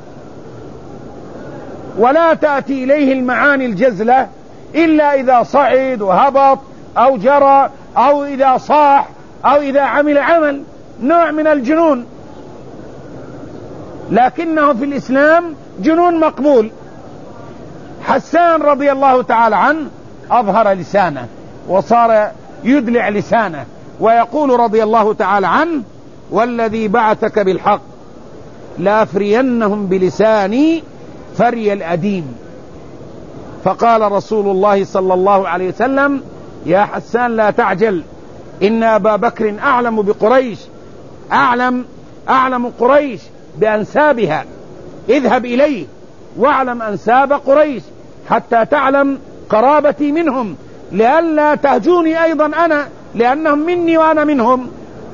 [SPEAKER 1] ولا تأتي إليه المعاني الجزلة إلا إذا صعد وهبط أو جرى أو إذا صاح أو إذا عمل عمل، نوع من الجنون. لكنه في الإسلام جنون مقبول. حسان رضي الله تعالى عنه أظهر لسانه وصار يدلع لسانه ويقول رضي الله تعالى عنه: والذي بعثك بالحق لأفرينهم بلساني فري الأديم. فقال رسول الله صلى الله عليه وسلم: يا حسان لا تعجل، إن أبا بكر أعلم بقريش، أعلم أعلم قريش بأنسابها، اذهب إليه واعلم أنساب قريش حتى تعلم قرابتي منهم، لئلا تهجوني أيضا أنا لأنهم مني وأنا منهم،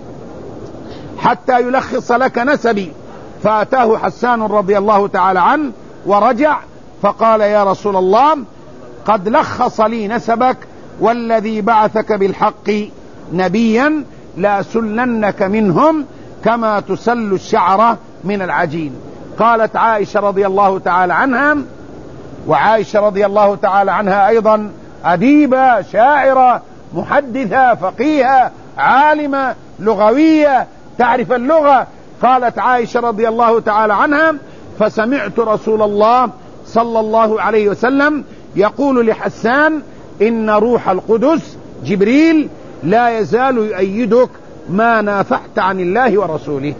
[SPEAKER 1] حتى يلخص لك نسبي. فأتاه حسان رضي الله تعالى عنه ورجع فقال: يا رسول الله، قد لخص لي نسبك، والذي بعثك بالحق نبيا لأسلنك منهم كما تسل الشعرة من العجين. قالت عائشة رضي الله تعالى عنها، وعائشة رضي الله تعالى عنها أيضا أديبة شاعرة محدثة فقيهة عالمة لغوية تعرف اللغة، قالت عائشة رضي الله تعالى عنها: فسمعت رسول الله صلى الله عليه وسلم يقول لحسان: إن روح القدس جبريل لا يزال يؤيدك ما نافحت عن الله ورسوله.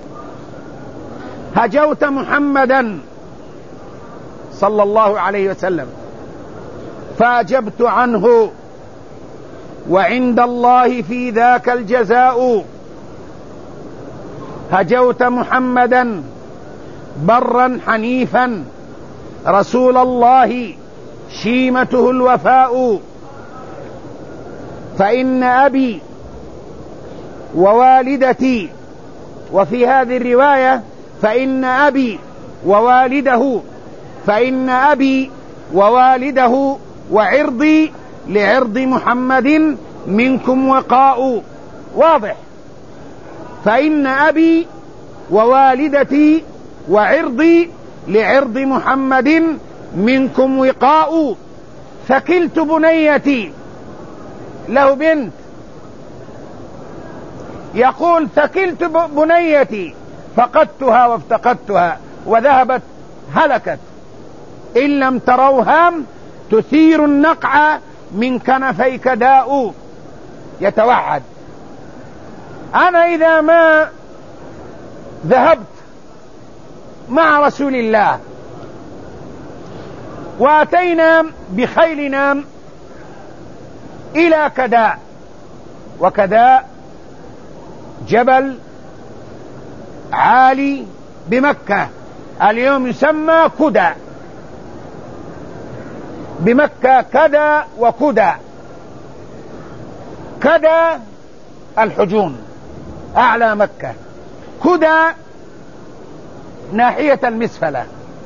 [SPEAKER 1] هجوت محمدا صلى الله عليه وسلم فأجبت عنه، وعند الله في ذاك الجزاء. هجوت محمدا برا حنيفا رسول الله شيمته الوفاء، فإن أبي ووالدتي، وفي هذه الرواية فإن أبي ووالده، فإن أبي ووالده وعرضي لعرض محمد منكم وقاء. واضح. فإن أبي ووالدتي وعرضي لعرض محمد منكم وقاء. ثكلت بنيتي، له بنت، يقول: ثكلت بنيتي فقدتها وافتقدتها وذهبت هلكت، إن لم تروها تثير النقع من كنفيك داء. يتوعد: أنا إذا ما ذهبت مع رسول الله وأتينا بخيلنا إلى كداء، وكداء جبل عالي بمكة، اليوم يسمى كدى، بمكة كدى وكدى. كدى الحجون أعلى مكة، كدى ناحية المسفلة.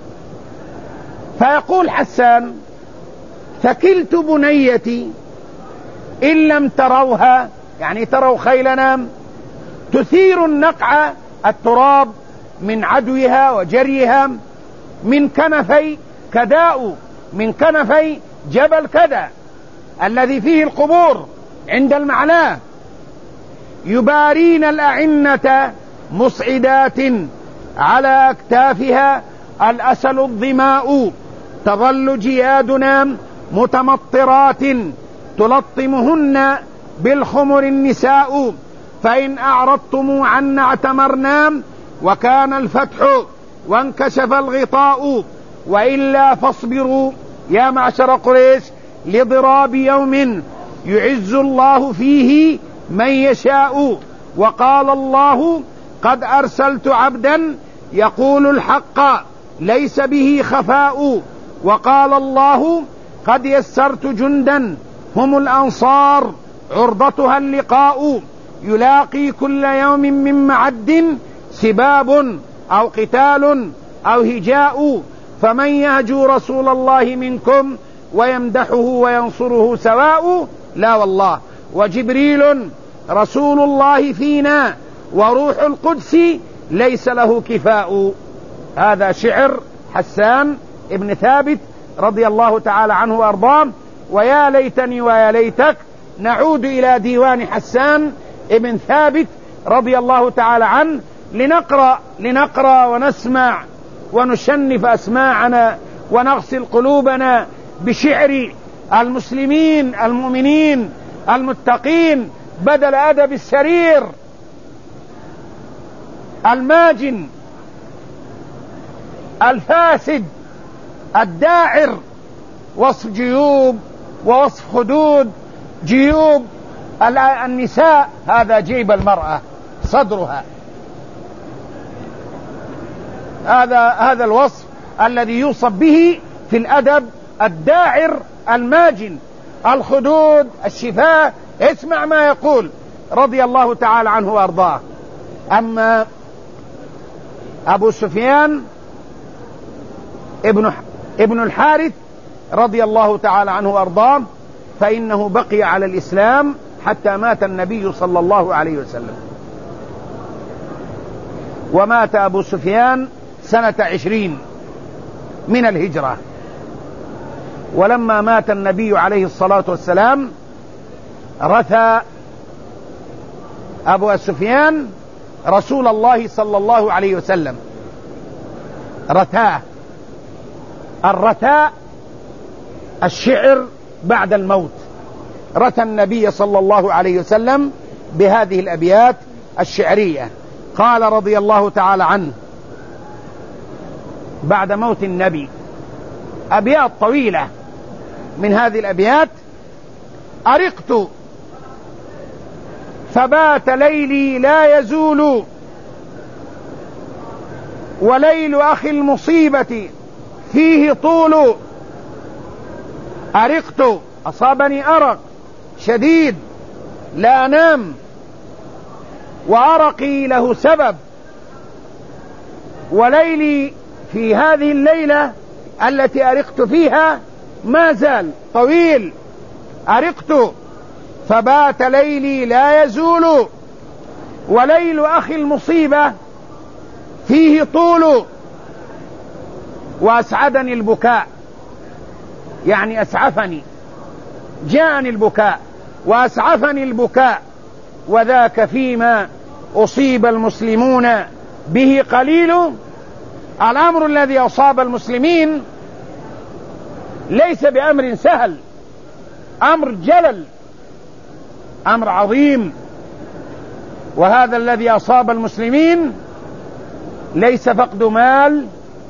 [SPEAKER 1] فيقول حسان: ثكلت بنيتي إن لم تروها، يعني تروا خيلنا تثير النقع التراب من عدوها وجريها من كنفي كداء، من كنفي جبل كدى الذي فيه القبور عند المعلاه، يبارين الأعنة مصعدات على أكتافها الأسل الظماء، تظل جيادنا متمطرات تلطمهن بالخمر النساء، فإن أعرضتم عنا اعتمرنا وكان الفتح وانكشف الغطاء، وإلا فاصبروا يا معشر قريش لضراب يوم يعز الله فيه من يشاء. وقال الله: قد أرسلت عبدا يقول الحق ليس به خفاء. وقال الله: قد يسرت جندا هم الأنصار عرضتها اللقاء، يلاقي كل يوم من معد سباب أو قتال أو هجاء، فمن يهجو رسول الله منكم ويمدحه وينصره سواء. لا والله، وجبريل رسول الله فينا وروح القدس ليس له كفاء. هذا شعر حسان ابن ثابت رضي الله تعالى عنه وأرضاه. ويا ليتني ويا ليتك نعود إلى ديوان حسان ابن ثابت رضي الله تعالى عنه لنقرأ, لنقرأ ونسمع ونشنف أسماعنا ونغسل قلوبنا بشعر المسلمين المؤمنين المتقين بدل أدب السرير الماجن الفاسد الداعر، وصف جيوب ووصف خدود جيوب النساء، هذا جيب المرأة صدرها، هذا هذا الوصف الذي يوصف به في الأدب الداعر الماجن، الخدود الشفاه. اسمع ما يقول رضي الله تعالى عنه وأرضاه: أما أبو سفيان ابن ابن الحارث رضي الله تعالى عنه وأرضاه فإنه بقي على الإسلام حتى مات النبي صلى الله عليه وسلم، ومات أبو سفيان سنة عشرين من الهجرة. ولما مات النبي عليه الصلاة والسلام رثى أبو سفيان رسول الله صلى الله عليه وسلم، رثاه. الرثاء الشعر بعد الموت. رثى النبي صلى الله عليه وسلم بهذه الأبيات الشعرية. قال رضي الله تعالى عنه بعد موت النبي أبيات طويلة من هذه الأبيات: أرقت فبات ليلي لا يزول، وليل أخي المصيبة فيه طول. أرقت أصابني أرق شديد لا أنام، وأرقي له سبب، وليلي في هذه الليلة التي أرقت فيها ما زال طويل. أرقت فبات ليلي لا يزول، وليل أخي المصيبة فيه طول. وأسعدني البكاء، يعني أسعفني، جاءني البكاء وأسعفني البكاء، وذاك فيما أصيب المسلمون به قليل. الأمر الذي أصاب المسلمين ليس بأمر سهل، أمر جلل، أمر عظيم. وهذا الذي أصاب المسلمين ليس فقد مال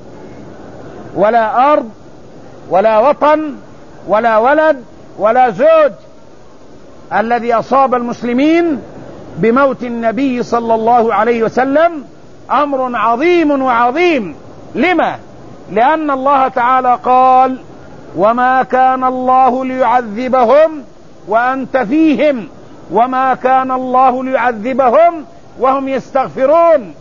[SPEAKER 1] ولا أرض ولا وطن ولا ولد ولا زوج. الذي أصاب المسلمين بموت النبي صلى الله عليه وسلم أمر عظيم وعظيم. لما؟ لأن الله تعالى قال: وما كان الله ليعذبهم وأنت فيهم، وما كان الله ليعذبهم وهم يستغفرون.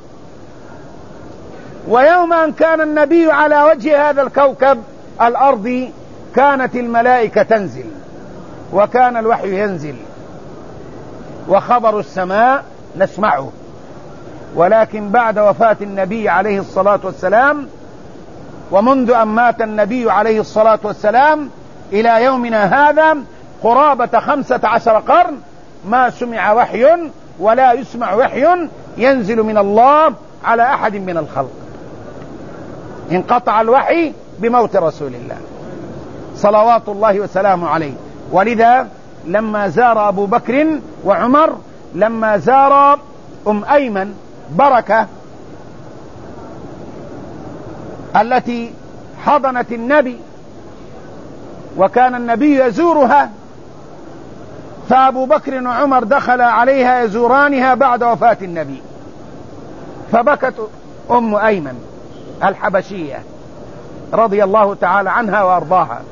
[SPEAKER 1] ويوم أن كان النبي على وجه هذا الكوكب الأرضي كانت الملائكة تنزل، وكان الوحي ينزل، وخبر السماء نسمعه. ولكن بعد وفاة النبي عليه الصلاة والسلام، ومنذ أن مات النبي عليه الصلاة والسلام إلى يومنا هذا قرابة خمسة عشر قرن، ما سمع وحي ولا يسمع وحي ينزل من الله على أحد من الخلق. انقطع الوحي بموت رسول الله صلوات الله وسلامه عليه. ولذا لما زار أبو بكر وعمر، لما زار أم أيمن بركة التي حضنت النبي وكان النبي يزورها، فأبو بكر وعمر دخل عليها يزورانها بعد وفاة النبي، فبكت أم أيمن الحبشية رضي الله تعالى عنها وأرضاها.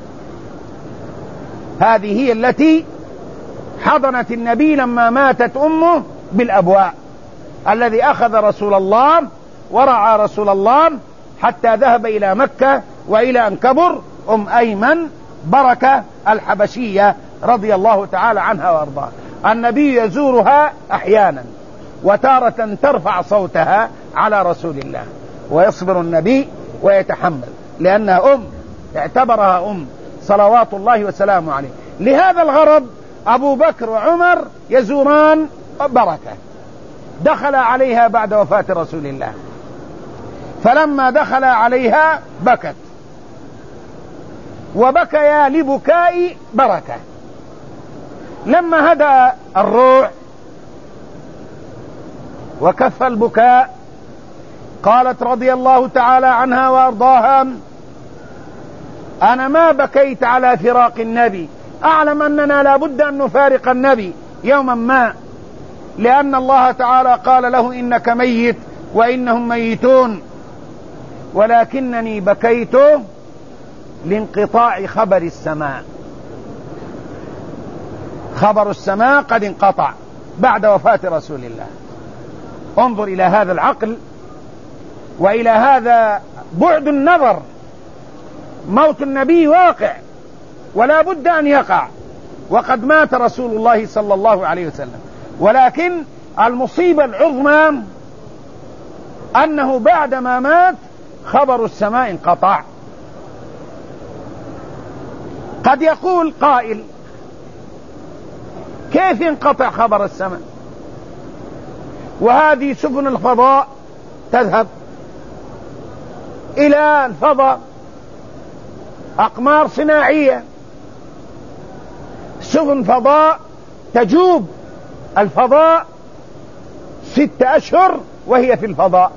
[SPEAKER 1] هذه هي التي حضنت النبي لما ماتت أمه بالأبواء، الذي أخذ رسول الله ورعى رسول الله حتى ذهب إلى مكة وإلى أن كبر. أم أيمن بركة الحبشية رضي الله تعالى عنها وأرضاها. النبي يزورها أحيانا، وتارة ترفع صوتها على رسول الله، ويصبر النبي ويتحمل، لأنها أم، اعتبرها أم صلوات الله وسلامه عليه. لهذا الغرض أبو بكر وعمر يزوران بركة، دخل عليها بعد وفاة رسول الله. فلما دخل عليها بكت، وبكيا لبكاء بركة. لما هدأ الروع وكف البكاء قالت رضي الله تعالى عنها وأرضاها: أنا ما بكيت على فراق النبي، أعلم أننا لا بد أن نفارق النبي يوما ما، لأن الله تعالى قال له: إنك ميت وإنهم ميتون، ولكنني بكيت لانقطاع خبر السماء. خبر السماء قد انقطع بعد وفاة رسول الله. انظر إلى هذا العقل وإلى هذا بعد النظر. موت النبي واقع ولا بد أن يقع، وقد مات رسول الله صلى الله عليه وسلم، ولكن المصيبة العظمى أنه بعدما مات خبر السماء انقطع. قد يقول قائل: كيف ينقطع خبر السماء وهذه سفن الفضاء تذهب إلى الفضاء، أقمار صناعية، سفن فضاء تجوب الفضاء ست أشهر وهي في الفضاء،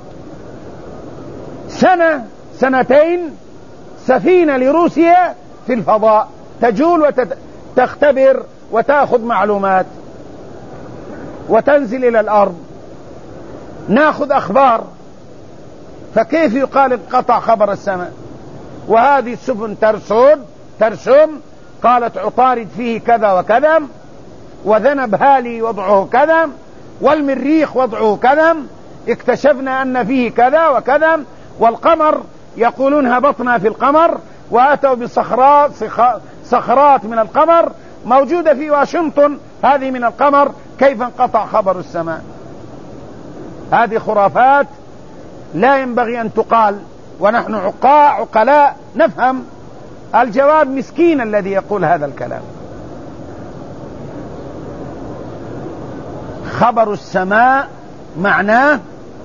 [SPEAKER 1] سنة سنتين سفينة لروسيا في الفضاء تجول وتختبر وتأخذ معلومات وتنزل إلى الأرض، نأخذ أخبار. فكيف يقال انقطع خبر السماء وهذه السفن ترسل ترسم؟ قالت عطارد فيه كذا وكذا، وذنب هالي وضعه كذا، والمريخ وضعه كذا، اكتشفنا أن فيه كذا وكذا، والقمر يقولون هبطنا في القمر، وأتوا بصخرات صخرات من القمر موجودة في واشنطن، هذه من القمر. كيف انقطع خبر السماء؟ هذه خرافات لا ينبغي أن تقال، ونحن عقاء عقلاء نفهم. الجواب مسكين الذي يقول هذا الكلام. خبر السماء معناه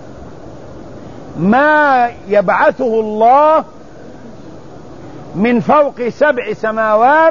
[SPEAKER 1] ما يبعثه الله من فوق سبع سماوات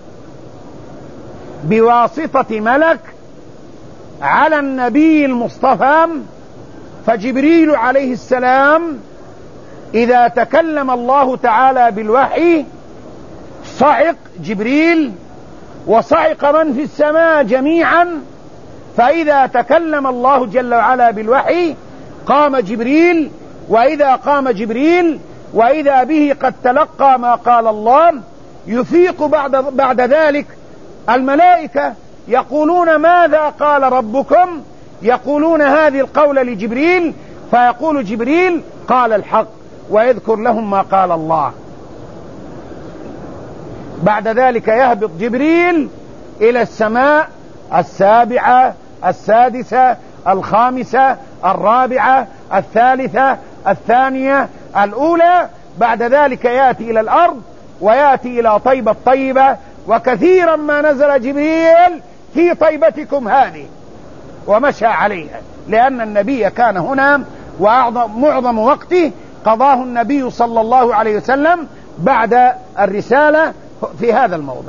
[SPEAKER 1] بواسطة ملك على النبي المصطفى. فجبريل عليه السلام إذا تكلم الله تعالى بالوحي صعق جبريل وصعق من في السماء جميعا، فإذا تكلم الله جل وعلا بالوحي قام جبريل، وإذا قام جبريل وإذا به قد تلقى ما قال الله، يفيق بعد, بعد ذلك الملائكة يقولون: ماذا قال ربكم؟ يقولون هذه القول لجبريل، فيقول جبريل: قال الحق، ويذكر لهم ما قال الله. بعد ذلك يهبط جبريل إلى السماء السابعة، السادسة، الخامسة، الرابعة، الثالثة، الثانية، الأولى. بعد ذلك يأتي إلى الأرض ويأتي إلى طيبة الطيبة، وكثيرا ما نزل جبريل في طيبتكم هذه ومشى عليها، لأن النبي كان هنا، ومعظم وقته قضاه النبي صلى الله عليه وسلم بعد الرسالة في هذا الموضع،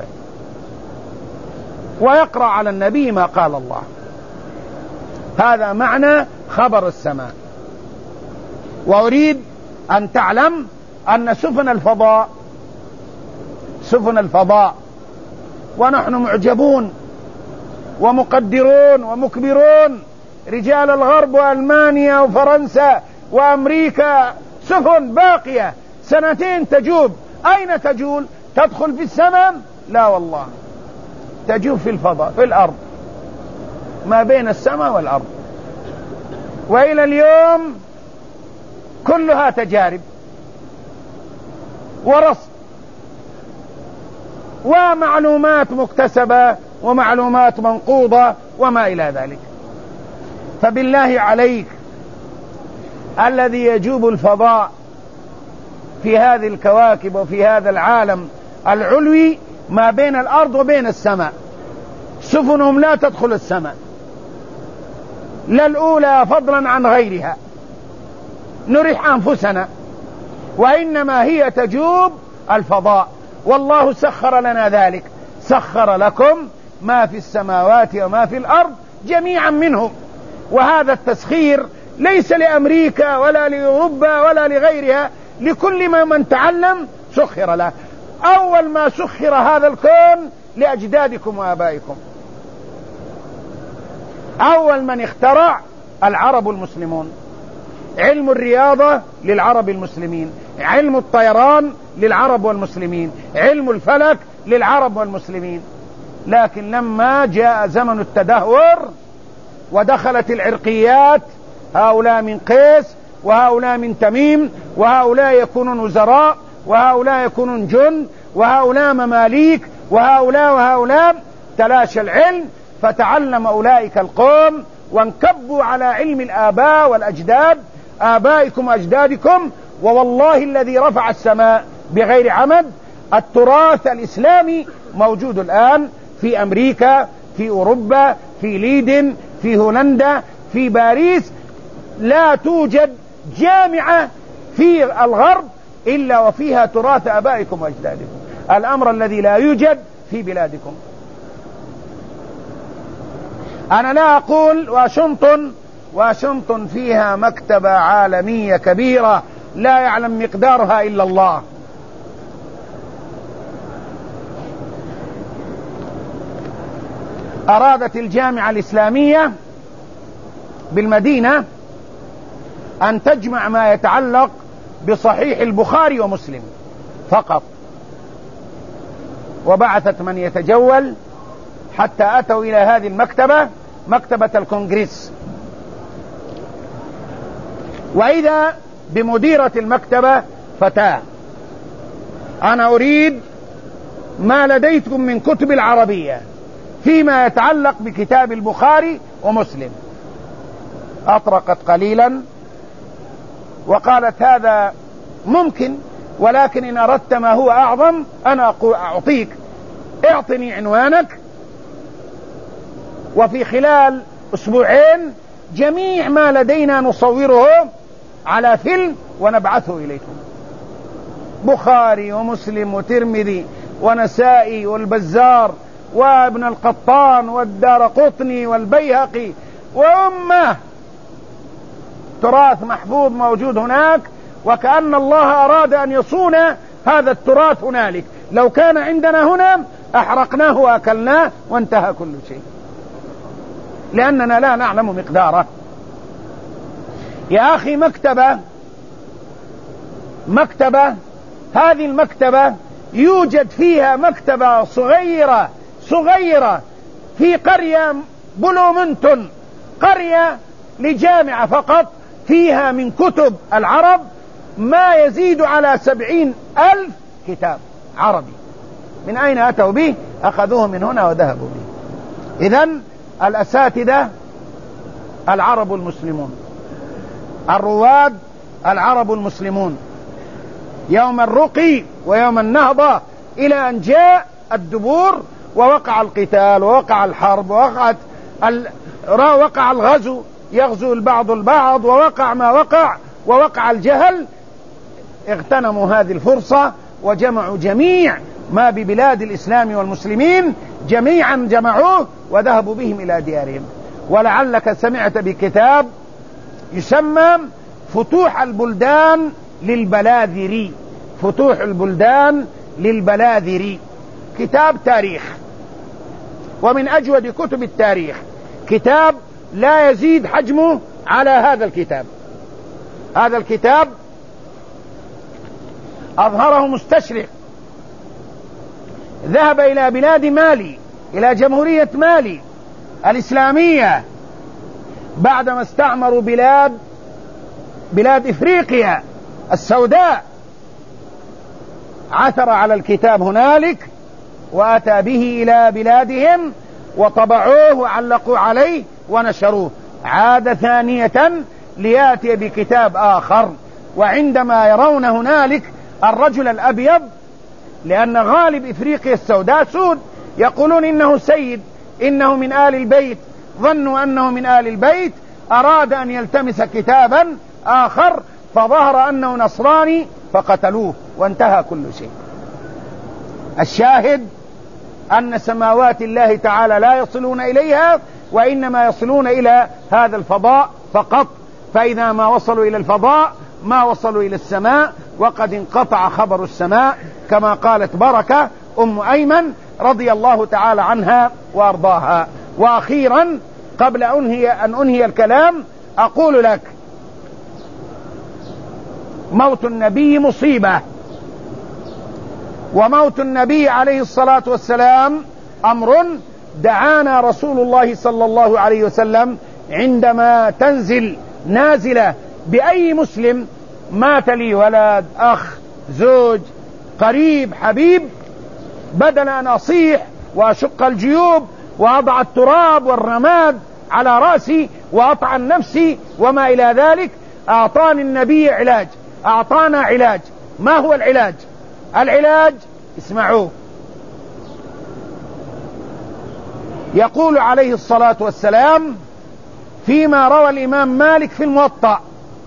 [SPEAKER 1] ويقرأ على النبي ما قال الله. هذا معنى خبر السماء. وأريد أن تعلم أن سفن الفضاء سفن الفضاء ونحن معجبون ومقدرون ومكبرون، رجال الغرب وألمانيا وفرنسا وأمريكا، سفن باقية سنتين تجوب. أين تجول؟ تدخل في السماء؟ لا والله، تجوب في الفضاء، في الأرض، ما بين السماء والأرض. وإلى اليوم كلها تجارب ورصد ومعلومات مكتسبة ومعلومات منقوضة وما إلى ذلك. فبالله عليك، الذي يجوب الفضاء في هذه الكواكب وفي هذا العالم العلوي ما بين الأرض وبين السماء، سفنهم لا تدخل السماء، لا الأولى فضلا عن غيرها، نريح أنفسنا، وإنما هي تجوب الفضاء. والله سخر لنا ذلك، سخر لكم ما في السماوات وما في الأرض جميعا منه. وهذا التسخير ليس لأمريكا ولا لأوروبا ولا لغيرها، لكل من تعلم سخر له. أول ما سخر هذا الكون لأجدادكم وآبائكم. أول من اخترع العرب المسلمون. علم الرياضة للعرب المسلمين، علم الطيران للعرب والمسلمين، علم الفلك للعرب والمسلمين. لكن لما جاء زمن التدهور ودخلت العرقيات، هؤلاء من قيس وهؤلاء من تميم، وهؤلاء يكونون وزراء وهؤلاء يكونون جند وهؤلاء مماليك وهؤلاء وهؤلاء، تلاشى العلم، فتعلم أولئك القوم وانكبوا على علم الآباء والأجداد، آبائكم وأجدادكم. ووالله الذي رفع السماء بغير عمد، التراث الإسلامي موجود الآن في أمريكا، في أوروبا، في ليدن، في هولندا، في باريس. لا توجد جامعة في الغرب إلا وفيها تراث آبائكم وأجدادكم، الأمر الذي لا يوجد في بلادكم. أنا لا أقول واشنطن، واشنطن فيها مكتبة عالمية كبيرة لا يعلم مقدارها إلا الله. أرادت الجامعة الإسلامية بالمدينة أن تجمع ما يتعلق بصحيح البخاري ومسلم فقط، وبعثت من يتجول حتى أتوا إلى هذه المكتبة، مكتبة الكونغرس. وإذا بمديرة المكتبة فتاة: أنا أريد ما لديكم من كتب العربية فيما يتعلق بكتاب البخاري ومسلم. أطرقت قليلا وقالت: هذا ممكن، ولكن إن أردت ما هو أعظم أنا أعطيك، اعطني عنوانك، وفي خلال أسبوعين جميع ما لدينا نصوره على فيلم ونبعثه إليكم. بخاري ومسلم وترمذي ونسائي والبزار وابن القطان والدارقطني والبيهقي وأمة، تراث محفوظ موجود هناك، وكأن الله أراد أن يصون هذا التراث هنالك. لو كان عندنا هنا أحرقناه وأكلناه وانتهى كل شيء، لأننا لا نعلم مقداره. يا أخي، مكتبة مكتبة هذه المكتبة يوجد فيها مكتبة صغيرة صغيرة في قرية بلومنتون، قرية لجامعة فقط، فيها من كتب العرب ما يزيد على سبعين ألف كتاب عربي. من أين أتوا به؟ أخذوه من هنا وذهبوا به. إذن الأساتذة العرب المسلمون، الرواد العرب المسلمون، يوم الرقي ويوم النهضة، إلى أن جاء الدبور ووقع القتال ووقع الحرب ووقعت ال... وقع الغزو، يغزو البعض البعض، ووقع ما وقع، ووقع الجهل. اغتنموا هذه الفرصة وجمعوا جميع ما ببلاد الإسلام والمسلمين، جميعا جمعوه وذهبوا بهم إلى ديارهم. ولعلك سمعت بكتاب يسمى فتوح البلدان للبلاذري، فتوح البلدان للبلاذري، كتاب تاريخ، ومن أجود كتب التاريخ، كتاب لا يزيد حجمه على هذا الكتاب. هذا الكتاب أظهره مستشرق، ذهب إلى بلاد مالي، إلى جمهورية مالي الإسلامية، بعدما استعمروا بلاد بلاد إفريقيا السوداء. عثر على الكتاب هنالك وأتى به إلى بلادهم وطبعوه وعلقوا عليه ونشروه. عاد ثانية ليأتي بكتاب آخر، وعندما يرون هنالك الرجل الأبيض، لأن غالب إفريقيا السوداء سود، يقولون إنه سيد، إنه من آل البيت، ظنوا أنه من آل البيت، أراد أن يلتمس كتابا آخر فظهر أنه نصراني فقتلوه وانتهى كل شيء. الشاهد أن سماوات الله تعالى لا يصلون إليها، وإنما يصلون إلى هذا الفضاء فقط. فإذا ما وصلوا إلى الفضاء ما وصلوا إلى السماء، وقد انقطع خبر السماء كما قالت بركة أم أيمن رضي الله تعالى عنها وأرضاها. وأخيرا قبل أنهي أن أنهي الكلام أقول لك: موت النبي مصيبة، وموت النبي عليه الصلاة والسلام أمر دعانا رسول الله صلى الله عليه وسلم عندما تنزل نازلة بأي مسلم مات لي ولد، أخ، زوج، قريب، حبيب، بدل أن أصيح وأشق الجيوب وأضع التراب والرماد على رأسي وأطعن نفسي وما إلى ذلك، أعطاني النبي علاج، أعطانا علاج. ما هو العلاج؟ العلاج اسمعوه، يقول عليه الصلاة والسلام فيما روى الإمام مالك في الموطأ: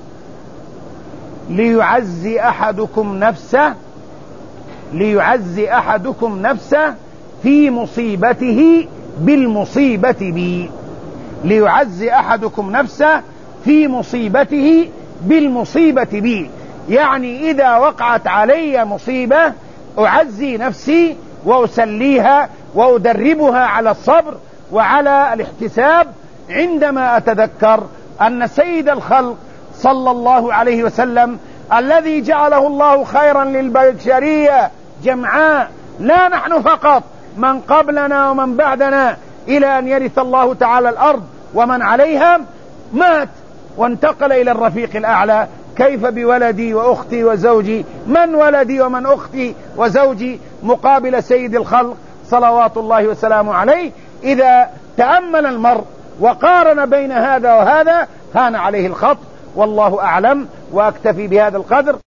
[SPEAKER 1] ليعزي أحدكم نفسه ليعزي أحدكم نفسه في مصيبته بالمصيبة بي. ليعزي أحدكم نفسه في مصيبته بالمصيبة بي، يعني إذا وقعت علي مصيبة أعزي نفسي وأسليها وأدربها على الصبر وعلى الاحتساب، عندما أتذكر أن سيد الخلق صلى الله عليه وسلم الذي جعله الله خيرا للبشرية جمعاء، لا نحن فقط، من قبلنا ومن بعدنا إلى أن يرث الله تعالى الأرض ومن عليها، مات وانتقل إلى الرفيق الأعلى. كيف بولدي وأختي وزوجي؟ من ولدي ومن أختي وزوجي مقابل سيد الخلق صلوات الله وسلامه عليه؟ إذا تأمل المرء وقارن بين هذا وهذا هان عليه الخط. والله أعلم، وأكتفي بهذا القدر.